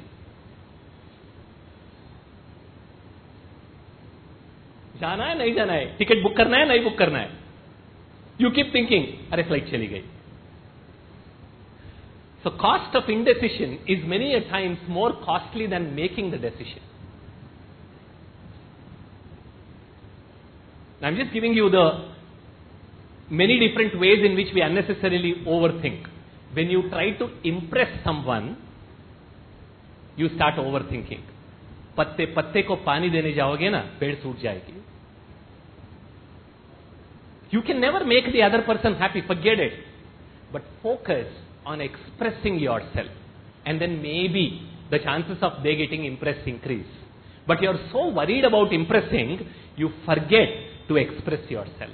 जाना है नहीं जाना है, टिकट बुक करना है नहीं बुक करना है. यू कीप थिंकिंग, अरे फ्लाइट चली गई. So cost of indecision is many a times more costly than making the decision. I am just giving you the many different ways in which we unnecessarily overthink. When you try to impress someone, you start overthinking. पत्ते पत्ते को पानी देने जाओगे ना, पेड़ सूख जाएगी. You can never make the other person happy, forget it. But focus on expressing yourself. And then maybe the chances of they getting impressed increase. But you are so worried about impressing, you forget to express yourself.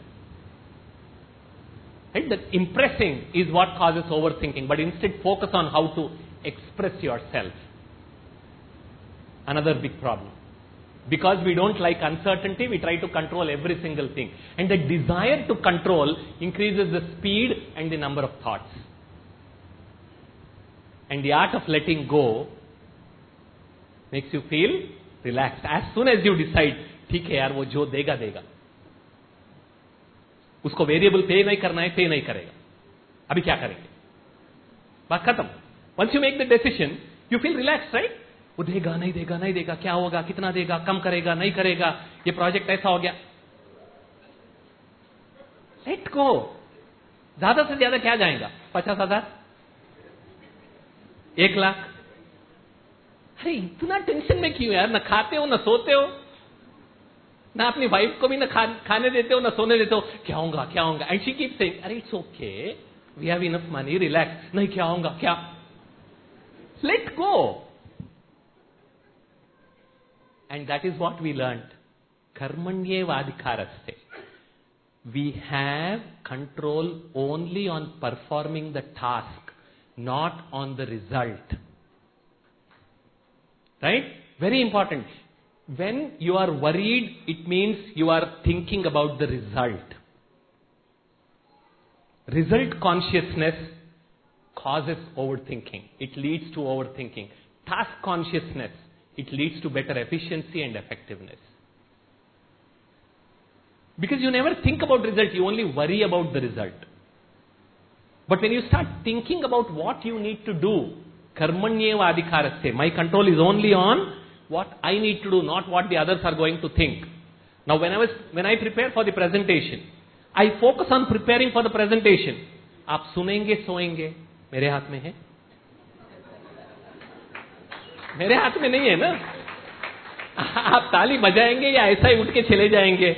Right? That impressing is what causes overthinking. But instead focus on how to express yourself. Another big problem. Because we don't like uncertainty, we try to control every single thing. And the desire to control increases the speed and the number of thoughts. And the art of letting go makes you feel relaxed. As soon as you decide, ठीक है यार, वो जो देगा देगा. उसको variable पे नहीं करना है, पे नहीं करेगा. अभी क्या करेंगे? बात खत्म. Once you make the decision, you feel relaxed, right? वो देगा नहीं देगा नहीं देगा, क्या होगा, कितना देगा, कम करेगा नहीं करेगा, ये प्रोजेक्ट ऐसा हो गया. Let go. ज्यादा से ज्यादा क्या जाएगा? 50,000, 1 लाख. अरे इतना टेंशन में क्यों यार? ना खाते हो, ना सोते हो, ना अपनी वाइफ को भी ना खाने देते हो, ना सोने देते हो. क्या होगा क्या होगा? एंड शी कीप सेइंग, अरे it's okay, we have enough money, relax. नहीं, क्या होगा क्या? Let go. And that is what we learned. Karmanyevadhikaraste. We have control only on performing the task, not on the result. Right? Very important. When you are worried, it means you are thinking about the result. Result consciousness causes overthinking. It leads to overthinking. Task consciousness, it leads to better efficiency and effectiveness. Because you never think about result, you only worry about the result. But when you start thinking about what you need to do, karmanyeva adhikaraste, my control is only on what I need to do, not what the others are going to think. Now when I prepare for the presentation, I focus on preparing for the presentation. आप सुनेंगे सोएंगे, मेरे हाथ में है? मेरे हाथ में नहीं है ना. आप ताली बजाएंगे या ऐसा ही उठ के चले जाएंगे?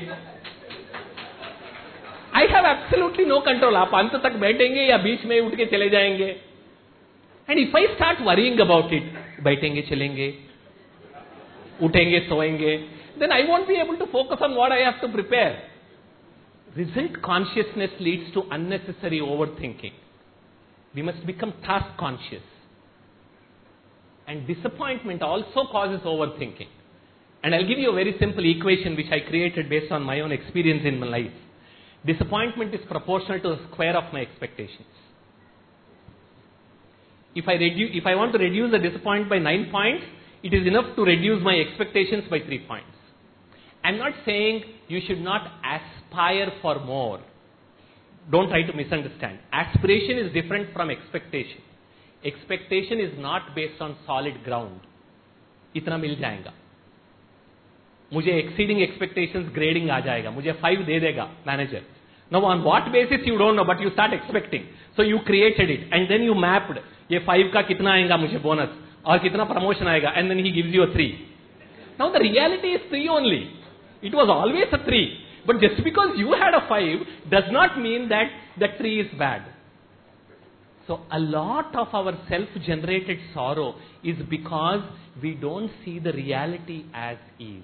I have absolutely no control. आप अंत तक बैठेंगे या बीच में उठ के चले जाएंगे? And if I start worrying about it, बैठेंगे चलेंगे, उठेंगे सोएंगे, then I won't be able to focus on what I have to prepare. Result consciousness leads to unnecessary overthinking. We must become task conscious. And disappointment also causes overthinking. And I'll give you a very simple equation which I created based on my own experience in my life. Disappointment is proportional to the square of my expectations. If I want to reduce the disappointment by 9 points, it is enough to reduce my expectations by 3 points. I'm not saying you should not aspire for more. Don't try to misunderstand. Aspiration is different from expectation. Expectation is not based on solid ground. इतना मिल जाएगा. मुझे exceeding expectations grading आ जाएगा. मुझे 5 दे देगा manager. Now on what basis you don't know, but you start expecting. So you created it and then you mapped. ये 5 का कितना आएगा मुझे bonus और कितना promotion आएगा, and then he gives you a 3. Now the reality is 3 only. It was always a 3. But just because you had a 5 does not mean that the 3 is bad. So a lot of our self-generated sorrow is because we don't see the reality as is.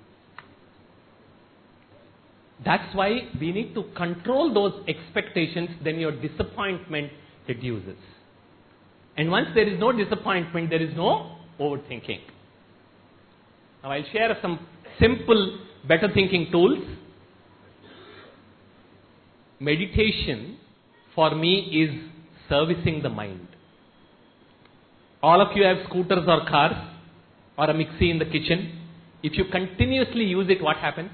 That's why we need to control those expectations, then your disappointment reduces. And once there is no disappointment, there is no overthinking. Now I'll share some simple better thinking tools. Meditation for me is servicing the mind. All of you have scooters or cars or a mixie in the kitchen. If you continuously use it, what happens?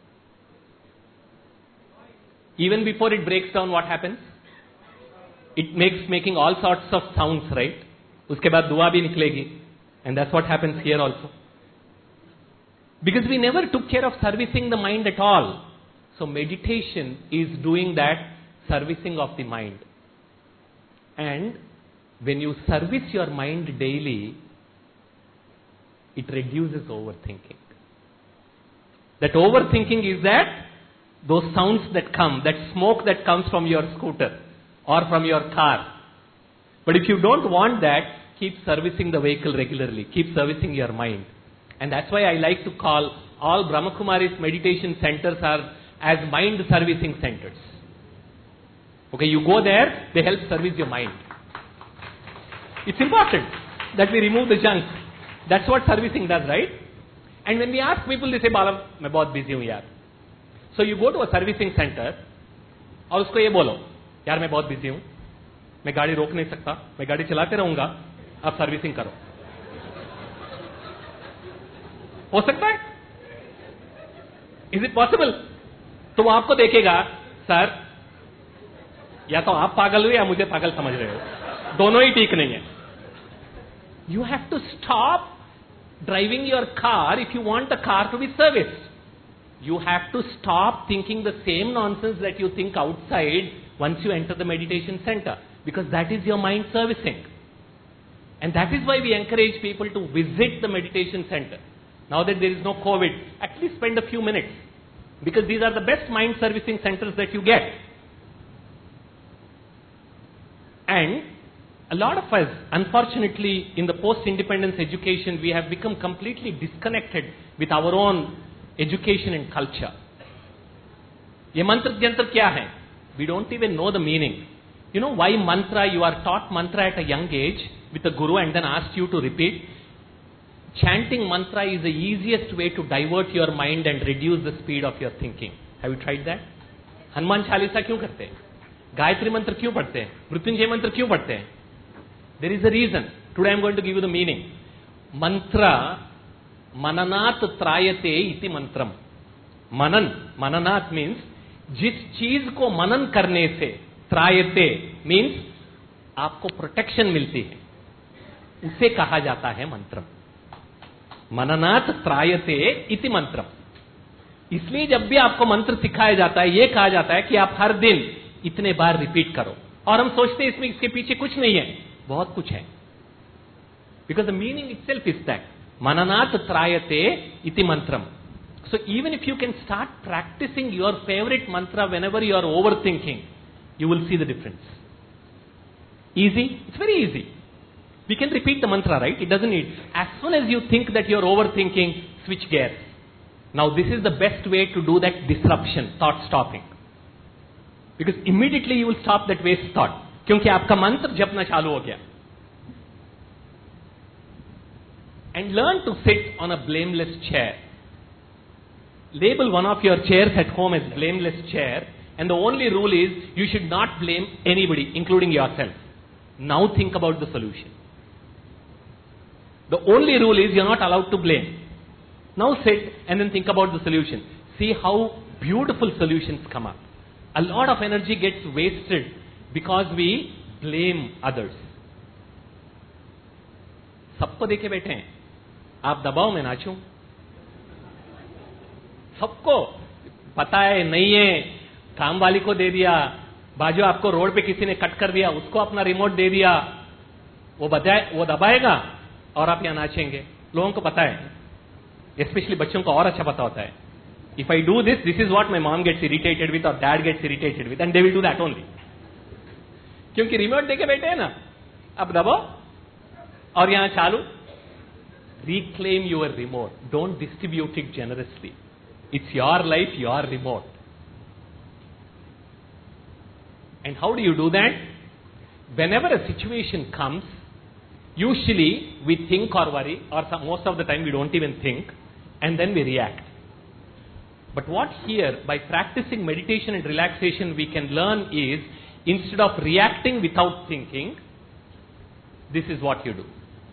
Even before it breaks down, what happens? It making all sorts of sounds, right? Uske baad dua bhi niklegi. And that's what happens here also. Because we never took care of servicing the mind at all. So meditation is doing that servicing of the mind. And when you service your mind daily, it reduces overthinking. That overthinking is that those sounds that come, that smoke that comes from your scooter or from your car. But if you don't want that, keep servicing the vehicle regularly. Keep servicing your mind. And that's why I like to call all Brahmakumari's meditation centers are as mind servicing centers. Okay, you go there, they help service your mind. It's important that we remove the junk. That's what servicing does, right? And when we ask people, they say, Bala, मैं बहुत busy हूँ यार. So you go to a servicing center और उसको ये बोलो, यार मैं बहुत busy हूँ, मैं गाड़ी रोक नहीं सकता, मैं गाड़ी चलाते रहूंगा, आप सर्विसिंग करो. हो सकता है? Is it possible? तो वो आपको देखेगा, सर, या तो आप पागल हो या मुझे पागल समझ रहे हो. दोनों ही ठीक नहीं है. You have to stop driving your car if you want the car to be serviced. You have to stop thinking the same nonsense that you think outside once you enter the meditation center, because that is your mind servicing. And that is why we encourage people to visit the meditation center. Now that there is no COVID, at least spend a few minutes, because these are the best mind servicing centers that you get. And a lot of us, unfortunately, in the post-independence education, we have become completely disconnected with our own education and culture. ये मंत्र यंत्र क्या है? We don't even know the meaning. You know why mantra? You are taught mantra at a young age with a guru and then asked you to repeat. Chanting mantra is the easiest way to divert your mind and reduce the speed of your thinking. Have you tried that? Hanuman Chalisa क्यों करते हैं? गायत्री मंत्र क्यों पढ़ते हैं? मृत्युंजय मंत्र क्यों पढ़ते हैं? There is a reason. Today I am going to give you the meaning. Mantra, mananat trayate iti mantram. Mananat means, जिस चीज को मनन करने से, त्रायते means, आपको प्रोटेक्शन मिलती है, उसे कहा जाता है मंत्रम. मननात त्रायते इति मंत्रम. इसलिए जब भी आपको मंत्र सिखाया जाता है, यह कहा जाता है कि आप हर दिन इतने बार रिपीट करो. और हम सोचते हैं इसमें इसके पीछे कुछ नहीं है. बहुत कुछ है. Because the meaning itself is that mananat trayate iti mantram. So even if you can start practicing your favorite mantra whenever you are overthinking, you will see the difference. Easy? It's very easy. We can repeat the mantra, right? It doesn't need. As soon as you think that you are overthinking, switch gears. Now this is the best way to do that disruption, thought stopping. Because immediately you will stop that waste thought. क्योंकि आपका मंत्र जपना चालू हो गया. And learn to sit on a blameless chair. Label one of your chairs at home as blameless chair, and the only rule is you should not blame anybody, including yourself. Now think about the solution. The only rule is you're not allowed to blame. Now sit and then think about the solution. See how beautiful solutions come up. A lot of energy gets wasted because we blame others. सबको देखे बैठे हैं, आप दबाओ मैं नाचूं. सबको पता है नहीं है, काम वाली को दे दिया, बाजू आपको रोड पे किसी ने कट कर दिया, उसको अपना रिमोट दे दिया, वो दबाएगा और आप यहां नाचेंगे. लोगों को पता है, स्पेशली बच्चों को और अच्छा पता होता है. If I do this, this is what my mom gets irritated with or dad gets irritated with, and they will do that only. क्योंकि रिमोट देके बैठे हैं ना, अब दबाओ और यहां चालू. Reclaim your remote. Don't distribute it generously. It's your life, your remote. And how do you do that? Whenever a situation comes, usually we think or worry, or most of the time we don't even think, and then we react. But what here, by practicing meditation and relaxation, we can learn is, instead of reacting without thinking, this is what you do.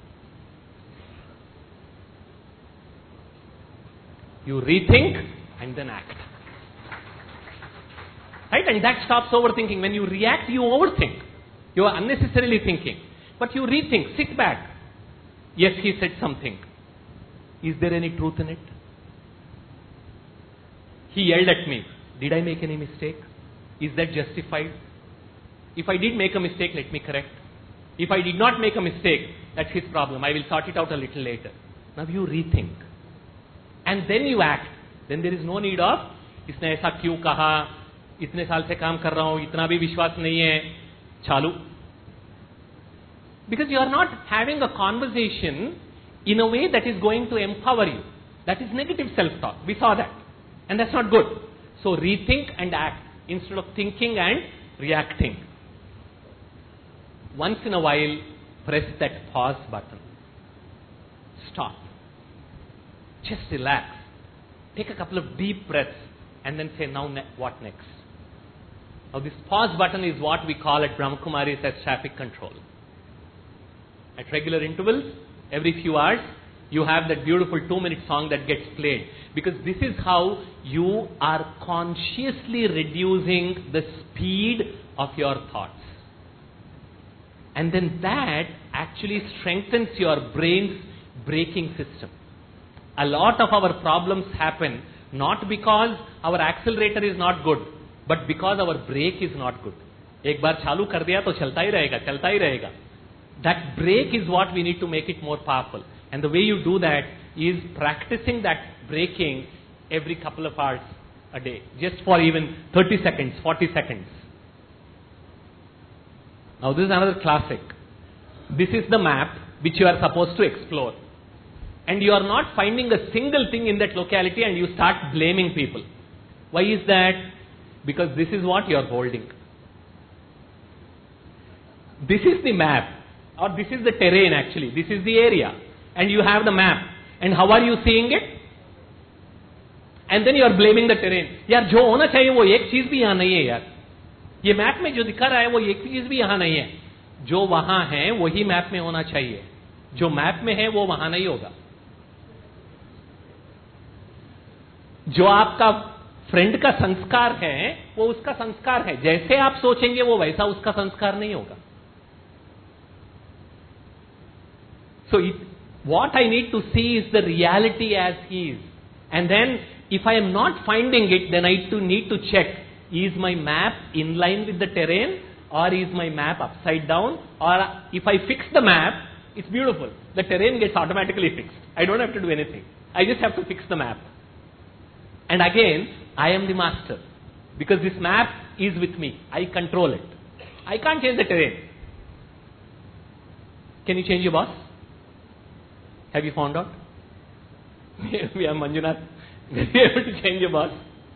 You rethink and then act. Right? And that stops overthinking. When you react, you overthink. You are unnecessarily thinking. But you rethink, sit back. Yes, he said something. Is there any truth in it? He yelled at me. Did I make any mistake? Is that justified? If I did make a mistake, let me correct. If I did not make a mistake, that's his problem. I will sort it out a little later. Now you rethink. And then you act. Then there is no need of, इसने ऐसा क्यों कहा, इतने साल से काम कर रहा हूं, इतना भी विश्वास नहीं है, चालू. Because you are not having a conversation in a way that is going to empower you. That is negative self-talk. We saw that. And that's not good. So rethink and act instead of thinking and reacting. Once in a while, press that pause button. Stop. Just relax. Take a couple of deep breaths and then say, now what next? Now this pause button is what we call at Brahma Kumaris as traffic control. At regular intervals, every few hours, you have that beautiful 2-minute song that gets played. Because this is how you are consciously reducing the speed of your thoughts. And then that actually strengthens your brain's braking system. A lot of our problems happen not because our accelerator is not good, but because our brake is not good. एक बार चालू कर दिया तो चलता ही रहेगा, चलता ही रहेगा. That brake is what we need to make it more powerful. And the way you do that is practicing that braking every couple of hours a day. Just for even 30 seconds, 40 seconds. Now this is another classic. This is the map which you are supposed to explore. And you are not finding a single thing in that locality and you start blaming people. Why is that? Because this is what you are holding. This is the map. Or this is the terrain actually. This is the area. And you have the map. And how are you seeing it? And then you are blaming the terrain. यार जो होना चाहिए वो एक चीज भी यहाँ नहीं है यार. ये मैप में जो दिखा रहा है वो एक चीज भी यहाँ नहीं है. जो वहां है वही मैप में होना चाहिए. जो मैप में है वो वहां नहीं होगा. जो आपका फ्रेंड का संस्कार है वो उसका संस्कार है. जैसे आप सोचेंगे वो वैसा उसका संस्कार नहीं होगा. So what I need to see is the reality as is. And then if I am not finding it, then I need to check, is my map in line with the terrain or is my map upside down? Or if I fix the map, it's beautiful. The terrain gets automatically fixed. I don't have to do anything. I just have to fix the map. And again, I am the master. Because this map is with me. I control it. I can't change the terrain. Can you change your boss? Have you found out? We are Manjunath. Were you able to change your boss?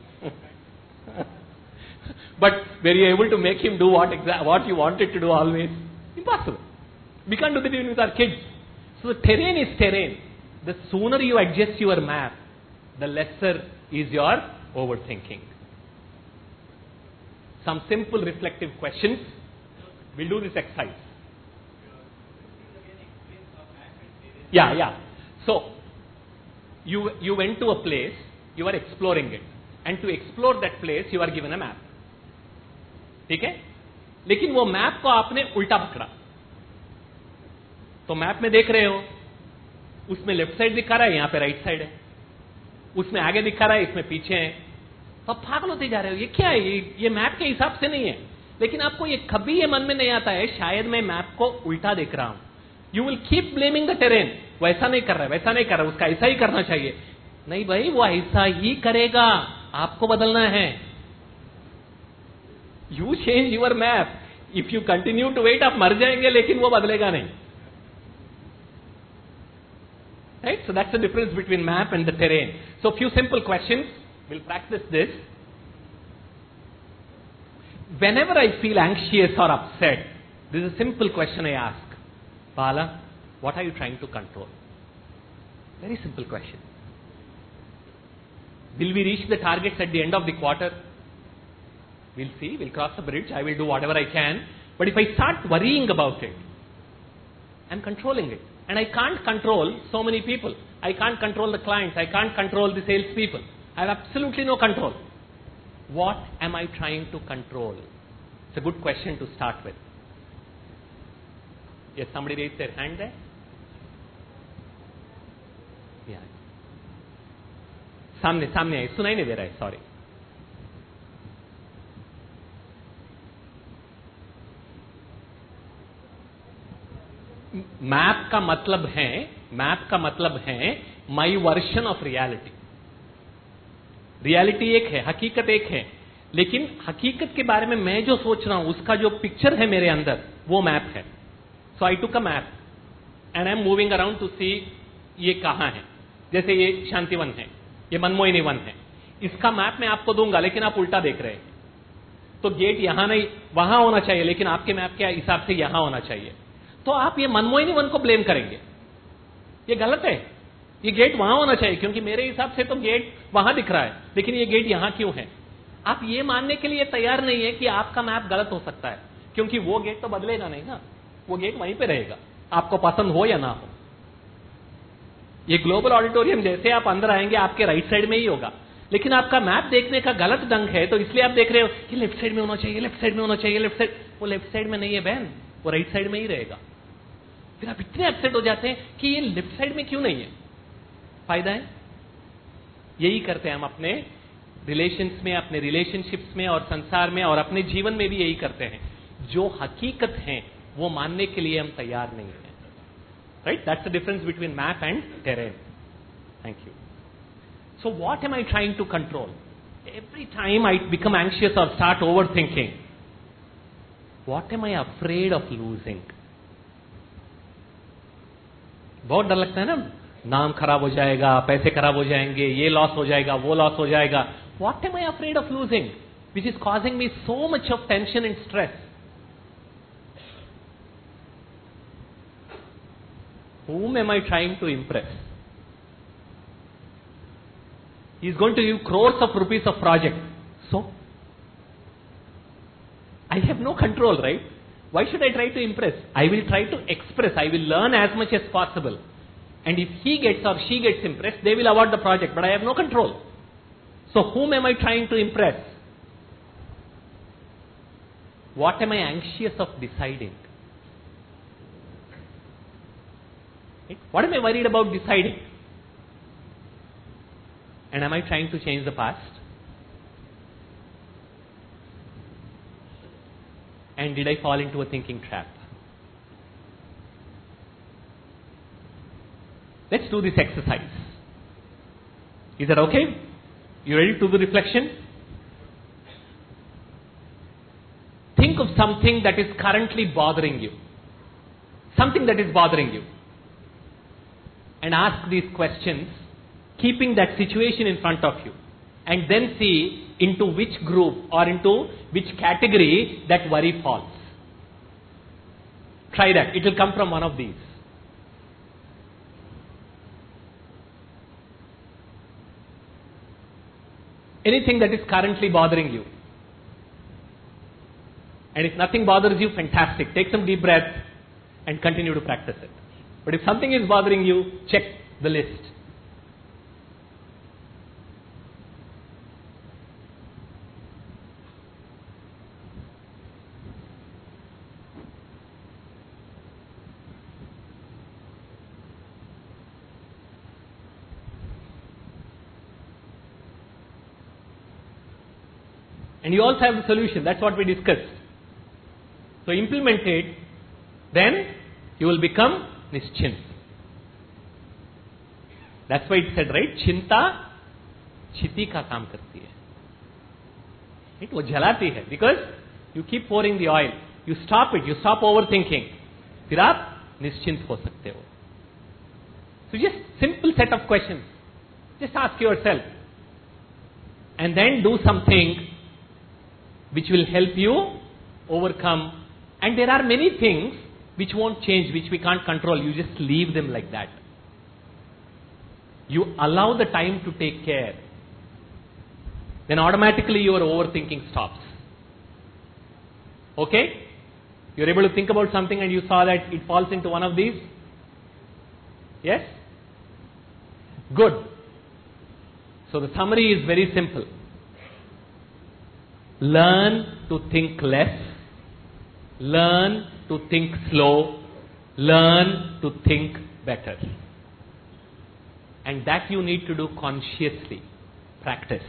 But were you able to make him do what you wanted to do always? Impossible. We can't do that even with our kids. So the terrain is terrain. The sooner you adjust your map, the lesser is your overthinking. Some simple reflective questions. We'll do this exercise. Yeah. So, you went to a place, you are exploring it. And to explore that place, you are given a map. ठीक है? लेकिन वो map को आपने उल्टा पकड़ा. तो map में देख रहे हो, उसमें लेफ्ट साइड दिखा रहा है, यहां पे राइट साइड है. उसमें आगे दिखा रहा है, इसमें पीछे है. तो आप पागल होते जा रहे हो. ये क्या है? ये मैप के हिसाब से नहीं है. लेकिन आपको ये कभी ये मन में नहीं आता है, शायद मैं मैप को उल्टा देख रहा हूं. You will keep blaming the terrain. वो ऐसा नहीं कर रहा है, वैसा नहीं कर रहा है, उसका ऐसा ही करना चाहिए. नहीं भाई, वो ऐसा ही करेगा. आपको बदलना है. You change your map. If you continue to wait, आप मर जाएंगे, लेकिन वो बदलेगा नहीं. Right? So that's the difference between map and the terrain. So few simple questions. We'll practice this. Whenever I feel anxious or upset, this is a simple question I ask. Bala, what are you trying to control? Very simple question. Will we reach the targets at the end of the quarter? We'll see. We'll cross the bridge. I will do whatever I can. But if I start worrying about it, I'm controlling it. And I can't control so many people. I can't control the clients. I can't control the salespeople. I have absolutely no control. What am I trying to control? It's a good question to start with. Yes, somebody raised their hand there? Yeah. सामने है, सुनाई नहीं दे रहा है, sorry. Map का मतलब है my version of reality. Reality एक है, हकीकत एक है, लेकिन हकीकत के बारे में मैं जो सोच रहा हूं उसका जो पिक्चर है मेरे अंदर वो मैप है. So I took a map and I am moving around to see ये कहां है. जैसे ये शांतिवन है, ये मनमोहिनी वन है. इसका मैप मैं आपको दूंगा लेकिन आप उल्टा देख रहे हैं. तो गेट यहां नहीं वहां होना चाहिए, लेकिन आपके मैप के हिसाब से यहां होना चाहिए. तो आप ये मनमोहिनी वन को ब्लेम करेंगे. ये गलत है. ये गेट वहां होना चाहिए क्योंकि मेरे हिसाब से तो गेट वहां दिख रहा है, लेकिन ये गेट यहां क्यों है. आप ये मानने के लिए तैयार नहीं है कि आपका मैप गलत हो सकता है, क्योंकि वो गेट तो बदलेगा नहीं ना. वो गेट वहीं पे रहेगा, आपको पसंद हो या ना हो. ये ग्लोबल ऑडिटोरियम जैसे आप अंदर आएंगे आपके राइट साइड में ही होगा, लेकिन आपका मैप देखने का गलत ढंग है, तो इसलिए आप देख रहे हो कि लेफ्ट साइड में होना चाहिए, लेफ्ट साइड में होना चाहिए, लेफ्ट साइड. वो लेफ्ट साइड में नहीं है बहन, वो राइट साइड में ही रहेगा. फिर आप इतने अपसेट हो जाते हैं कि ये लेफ्ट साइड में क्यों नहीं है. फायदा है. यही करते हैं हम अपने रिलेशंस में, अपने रिलेशनशिप्स में और संसार में और अपने जीवन में भी यही करते हैं. जो हकीकत है वो मानने के लिए हम तैयार नहीं है. Right, that's the difference between map and terrain. Thank you. So what am I trying to control? Every time I become anxious or start overthinking, what am I afraid of losing? बहुत डर लगता है ना, नाम खराब हो जाएगा, पैसे खराब हो जाएंगे, ये लॉस हो जाएगा, वो लॉस हो जाएगा. What am I afraid of losing? Which is causing me so much of tension and stress. Whom am I trying to impress? He is going to give crores of rupees of project. So, I have no control, right? Why should I try to impress? I will try to express. I will learn as much as possible. And if he gets or she gets impressed, they will award the project, but I have no control. So, whom am I trying to impress? What am I anxious of deciding? Right? What am I worried about deciding? And am I trying to change the past? And did I fall into a thinking trap? Let's do this exercise. Is that okay? You ready to do the reflection? Think of something that is currently bothering you. Something that is bothering you. And ask these questions, keeping that situation in front of you. And then see into which group or into which category that worry falls. Try that. It will come from one of these. Anything that is currently bothering you. And if nothing bothers you, fantastic. Take some deep breath and continue to practice it. But if something is bothering you, check the list. And you also have the solution. That's what we discussed. So implement it, then you will become nischint. That's why it said, right? Chinta chiti ka kaam karti hai. Right? वो जलाती है. Because you keep pouring the oil. You stop it. You stop overthinking. फिर आप निश्चिंत हो सकते हो. So just simple set of questions. Just ask yourself. And then do something which will help you overcome. And there are many things which won't change, which we can't control. You just leave them like that. You allow the time to take care. Then automatically your overthinking stops. Okay? You're able to think about something and you saw that it falls into one of these? Yes? Good. So the summary is very simple. Learn to think less. Learn to think slow. Learn to think better. And that you need to do consciously. Practice.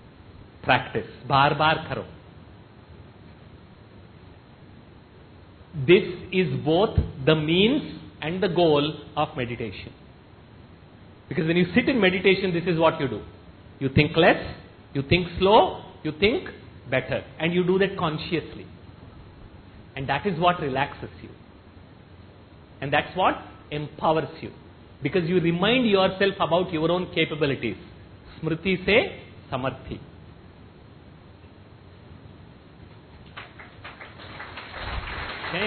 Practice. बार बार करो. This is both the means and the goal of meditation. Because when you sit in meditation, this is what you do. You think less, you think slow, you think better, and you do that consciously. And that is what relaxes you. And that's what empowers you. Because you remind yourself about your own capabilities. Smriti se samarthi. Okay?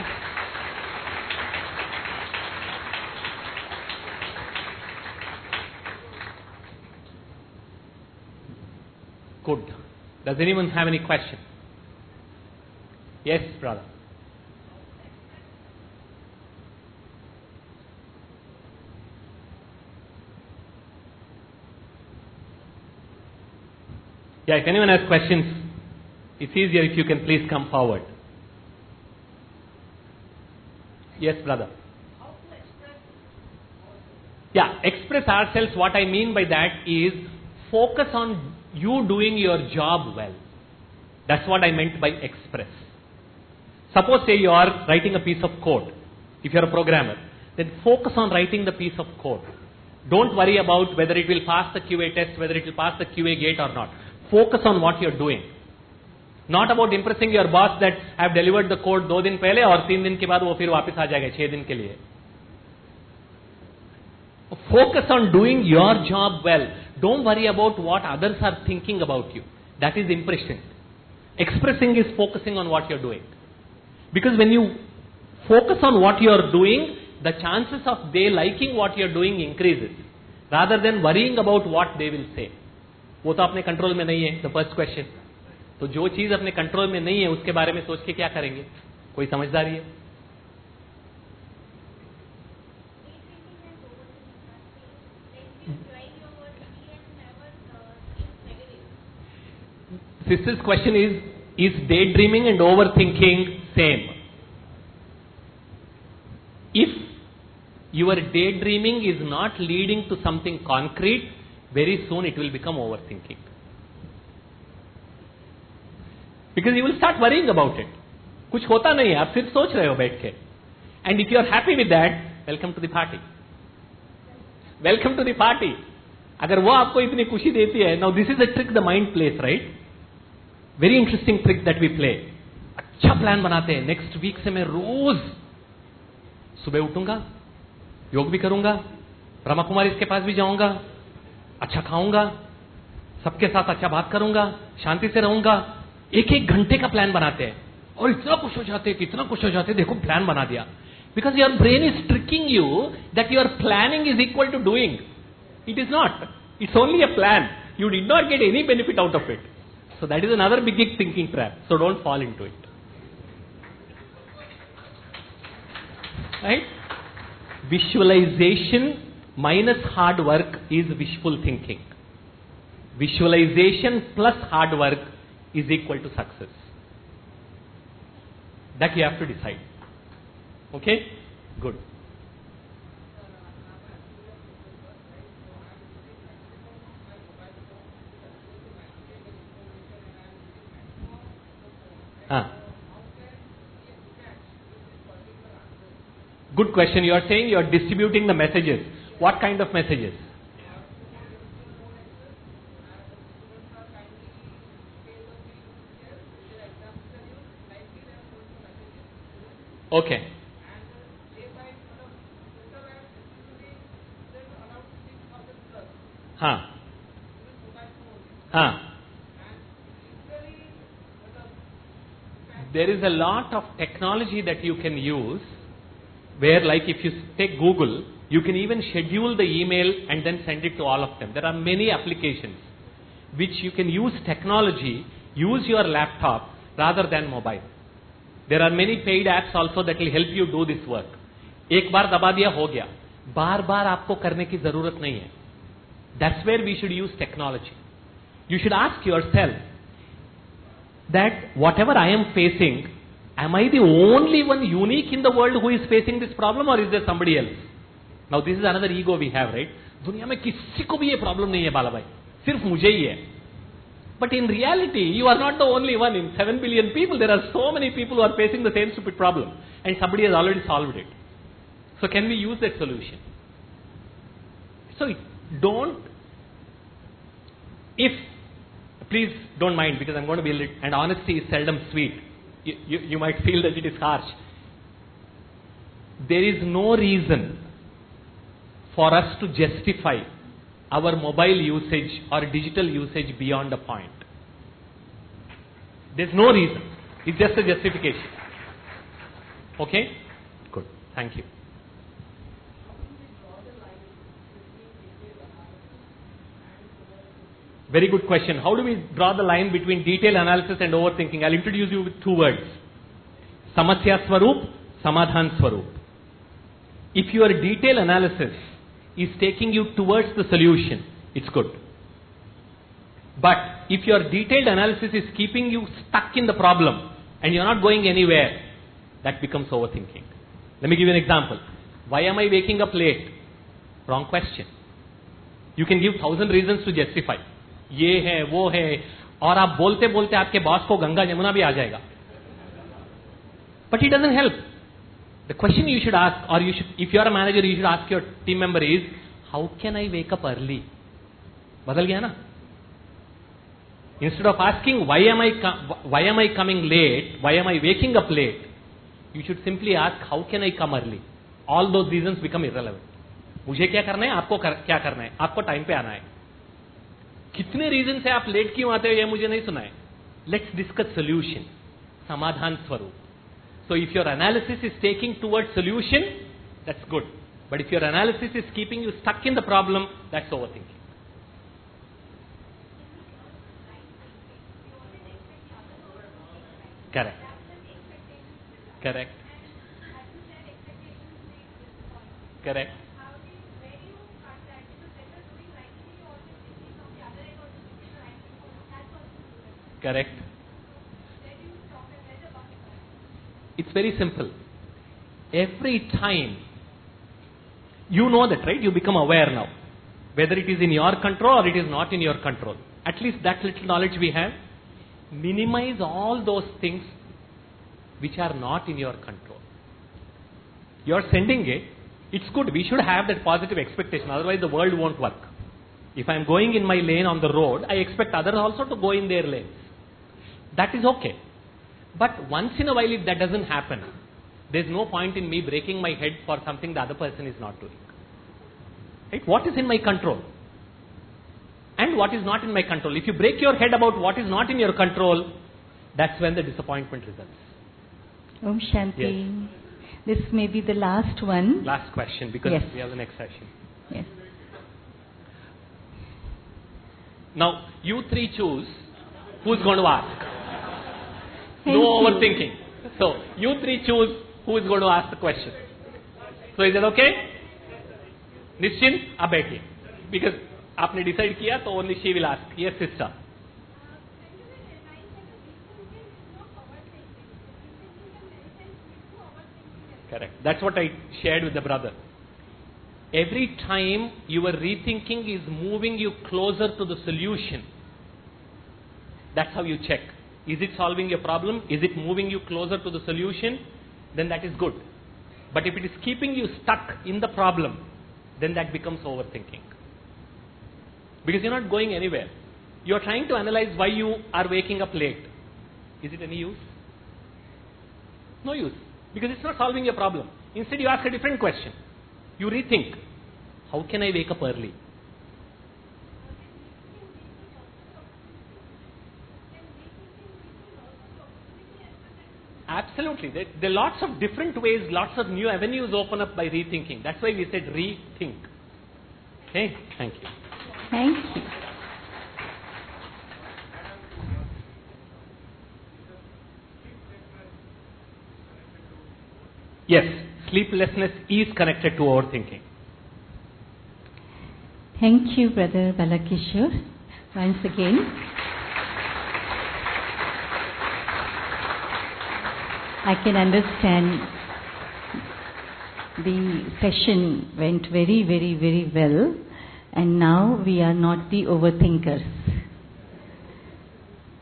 Good. Does anyone have any question? Yes, brother. Yeah, if anyone has questions, it's easier if you can please come forward. Yes, brother. Yeah, express ourselves. What I mean by that is focus on you doing your job well. That's what I meant by express. Suppose say you are writing a piece of code. If you are a programmer, then focus on writing the piece of code. Don't worry about whether it will pass the QA test, whether it will pass the QA gate or not. Focus on what you are doing. Not about impressing your boss that I have delivered the code 2 दिन पहले और 3 दिन के बाद वो फिर वापस आ जाएगा 6 दिन के लिए. Focus on doing your job well. Don't worry about what others are thinking about you. That is impression. Expressing is focusing on what you are doing. Because when you focus on what you are doing, the chances of they liking what you are doing increases. Rather than worrying about what they will say. वो तो अपने control में नहीं है. The first question. तो जो चीज अपने कंट्रोल में नहीं है उसके बारे में सोच के क्या करेंगे? कोई समझदारी है? Sister's question is daydreaming and overthinking same? If your daydreaming is not leading to something concrete, very soon it will become overthinking. Because you will start worrying about it. कुछ होता नहीं है, आप सिर्फ सोच रहे हो बैठ के. And if you are happy with that, welcome to the party. Welcome to the party. अगर वो आपको इतनी खुशी देती है, now this is a trick the mind plays, right? Very interesting trick that we play. अच्छा प्लान बनाते हैं. नेक्स्ट वीक से मैं रोज सुबह उठूंगा, योग भी करूंगा, ब्रह्मा कुमारी के पास भी जाऊंगा, अच्छा खाऊंगा, सबके साथ अच्छा बात करूंगा, शांति से रहूंगा. 1-1 घंटे का प्लान बनाते हैं और इतना खुश हो जाते हैं, कितना खुश हो जाते हैं, देखो प्लान बना दिया. Because your brain is tricking you that your planning is equal to doing. It is not. It's only a plan. You did not get any benefit out of it. So that is another big thinking trap. So don't fall into it. Right? Visualization minus hard work is wishful thinking. Visualization plus hard work is equal to success. That you have to decide. Okay? Good. Good question. You are saying you are distributing the messages. What kind of messages? Okay. There is a lot of technology that you can use where, like, if you take Google, you can even schedule the email and then send it to all of them. There are many applications which you can use technology, use your laptop rather than mobile. There are many paid apps also that will help you do this work. एक बार दबा दिया हो गया, बार बार आपको करने की जरूरत नहीं है. That's where we should use technology. You should ask yourself that whatever I am facing, am I the only one unique in the world who is facing this problem, or is there somebody else? Now this is another ego we have, right? दुनिया में किसी को भी ये problem नहीं है बाला भाई, सिर्फ मुझे ही है. But in reality, you are not the only one. In 7 billion people, there are so many people who are facing the same stupid problem. And somebody has already solved it. So can we use that solution? So please don't mind, because I'm going to be a little, and honesty is seldom sweet. You might feel that it is harsh. There is no reason for us to justify our mobile usage or digital usage beyond a point. There's no reason. It's just a justification. Okay? Good. Thank you. Very good question. How do we draw the line between detailed analysis and overthinking? I'll introduce you with 2 words. Samasya Swarup, Samadhan Swarup. If your detailed analysis is taking you towards the solution, it's good. But if your detailed analysis is keeping you stuck in the problem and you're not going anywhere, that becomes overthinking. Let me give you an example. Why am I waking up late? Wrong question. You can give 1,000 reasons to justify. ये है, वो है, और आप बोलते बोलते आपके boss को गंगा यमुना भी आ जाएगा. But it doesn't help. The question you should ask, or if you are a manager, you should ask your team member is, how can I wake up early? बदल गया ना? Instead of asking why am I coming late, why am I waking up late, you should simply ask how can I come early. All those reasons become irrelevant. मुझे क्या करना है, आपको क्या करना है, आपको टाइम पे आना है. कितने रीजन से आप लेट क्यों आते हो ये मुझे नहीं सुना है. Let's discuss solution. समाधान स्वरूप. So if your analysis is taking towards solution, that's good. But if your analysis is keeping you stuck in the problem, that's overthinking. Correct. Correct. Correct. Correct. It's very simple. Every time, you know that, right? You become aware now. Whether it is in your control or it is not in your control. At least that little knowledge we have. Minimize all those things which are not in your control. You are sending it. It's good. We should have that positive expectation. Otherwise the world won't work. If I am going in my lane on the road, I expect others also to go in their lanes. That is okay. But once in a while, if that doesn't happen, there's no point in me breaking my head for something the other person is not doing. Right? What is in my control? And what is not in my control? If you break your head about what is not in your control, that's when the disappointment results. Om Shanti. Yes. This may be the last one. Last question, because yes, we have the next session. Yes. Now, you 3 choose who's going to ask. Thank no you. Overthinking. So, you 3 choose who is going to ask the question. So, is it okay? Nischint, आप बैठिए. Because आपने decide किया, so only she will ask. Yes, sister. Correct. That's what I shared with the brother. Every time your rethinking is moving you closer to the solution, that's how you check. Is it solving your problem? Is it moving you closer to the solution? Then that is good. But if it is keeping you stuck in the problem, then that becomes overthinking. Because you're not going anywhere. You're trying to analyze why you are waking up late. Is it any use? No use. Because it's not solving your problem. Instead, you ask a different question. You rethink. How can I wake up early? Absolutely. There are lots of different ways, lots of new avenues open up by rethinking. That's why we said rethink. Okay? Thank you. Thank you. Yes, sleeplessness is connected to overthinking. Thank you, Brother Balakishore, once again. I can understand the session went very, very, very well, and now we are not the overthinkers.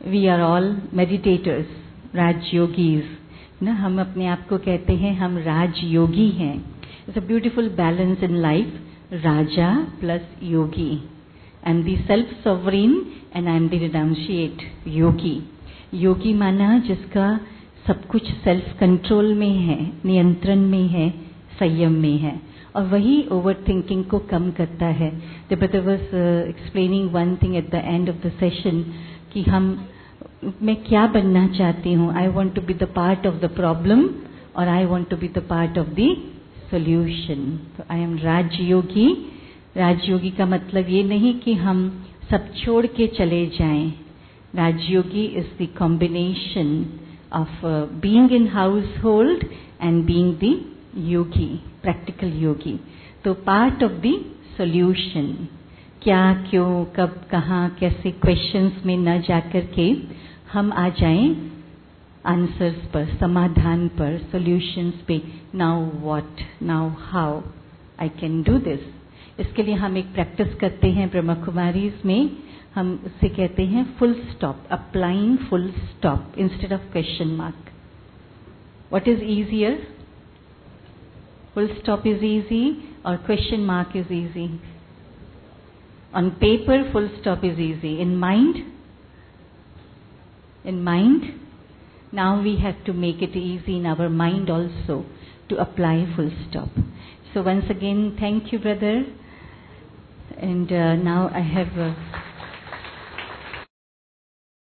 we are all meditators, Raj Yogis. ना हम अपने आप को कहते हैं हम राज योगी हैं. It's a beautiful balance in life, Raja plus Yogi. I'm the self-sovereign and I'm the renunciate yogi. योगी माना जिसका सब कुछ सेल्फ कंट्रोल में है, नियंत्रण में है, संयम में है, और वही ओवर थिंकिंग को कम करता है. The brother was explaining one thing at the end of the session कि मैं क्या बनना चाहती हूँ. I want to be the part of the problem or I want to be the part of the solution. So I am Raj Yogi. राज योगी का मतलब ये नहीं कि हम सब छोड़ के चले जाएं. राज योगी is the combination of being in household and being the yogi, practical yogi. तो part of the solution. क्या, क्यों, कब, कहाँ, कैसे क्वेश्चंस में न जाकर के हम आ जाएं आंसर्स पर, समाधान पर, सॉल्यूशंस पे. Now what, now how I can do this. इसके लिए हम एक प्रैक्टिस करते हैं ब्रह्मा कुमारीज में. हम उससे कहते हैं full stop, applying full stop instead of question mark. What is easier? Full stop is easy और question mark is easy. On paper, full stop is easy. In mind? In mind? Now we have to make it easy in our mind also to apply full stop. So once again, thank you, brother. And now I have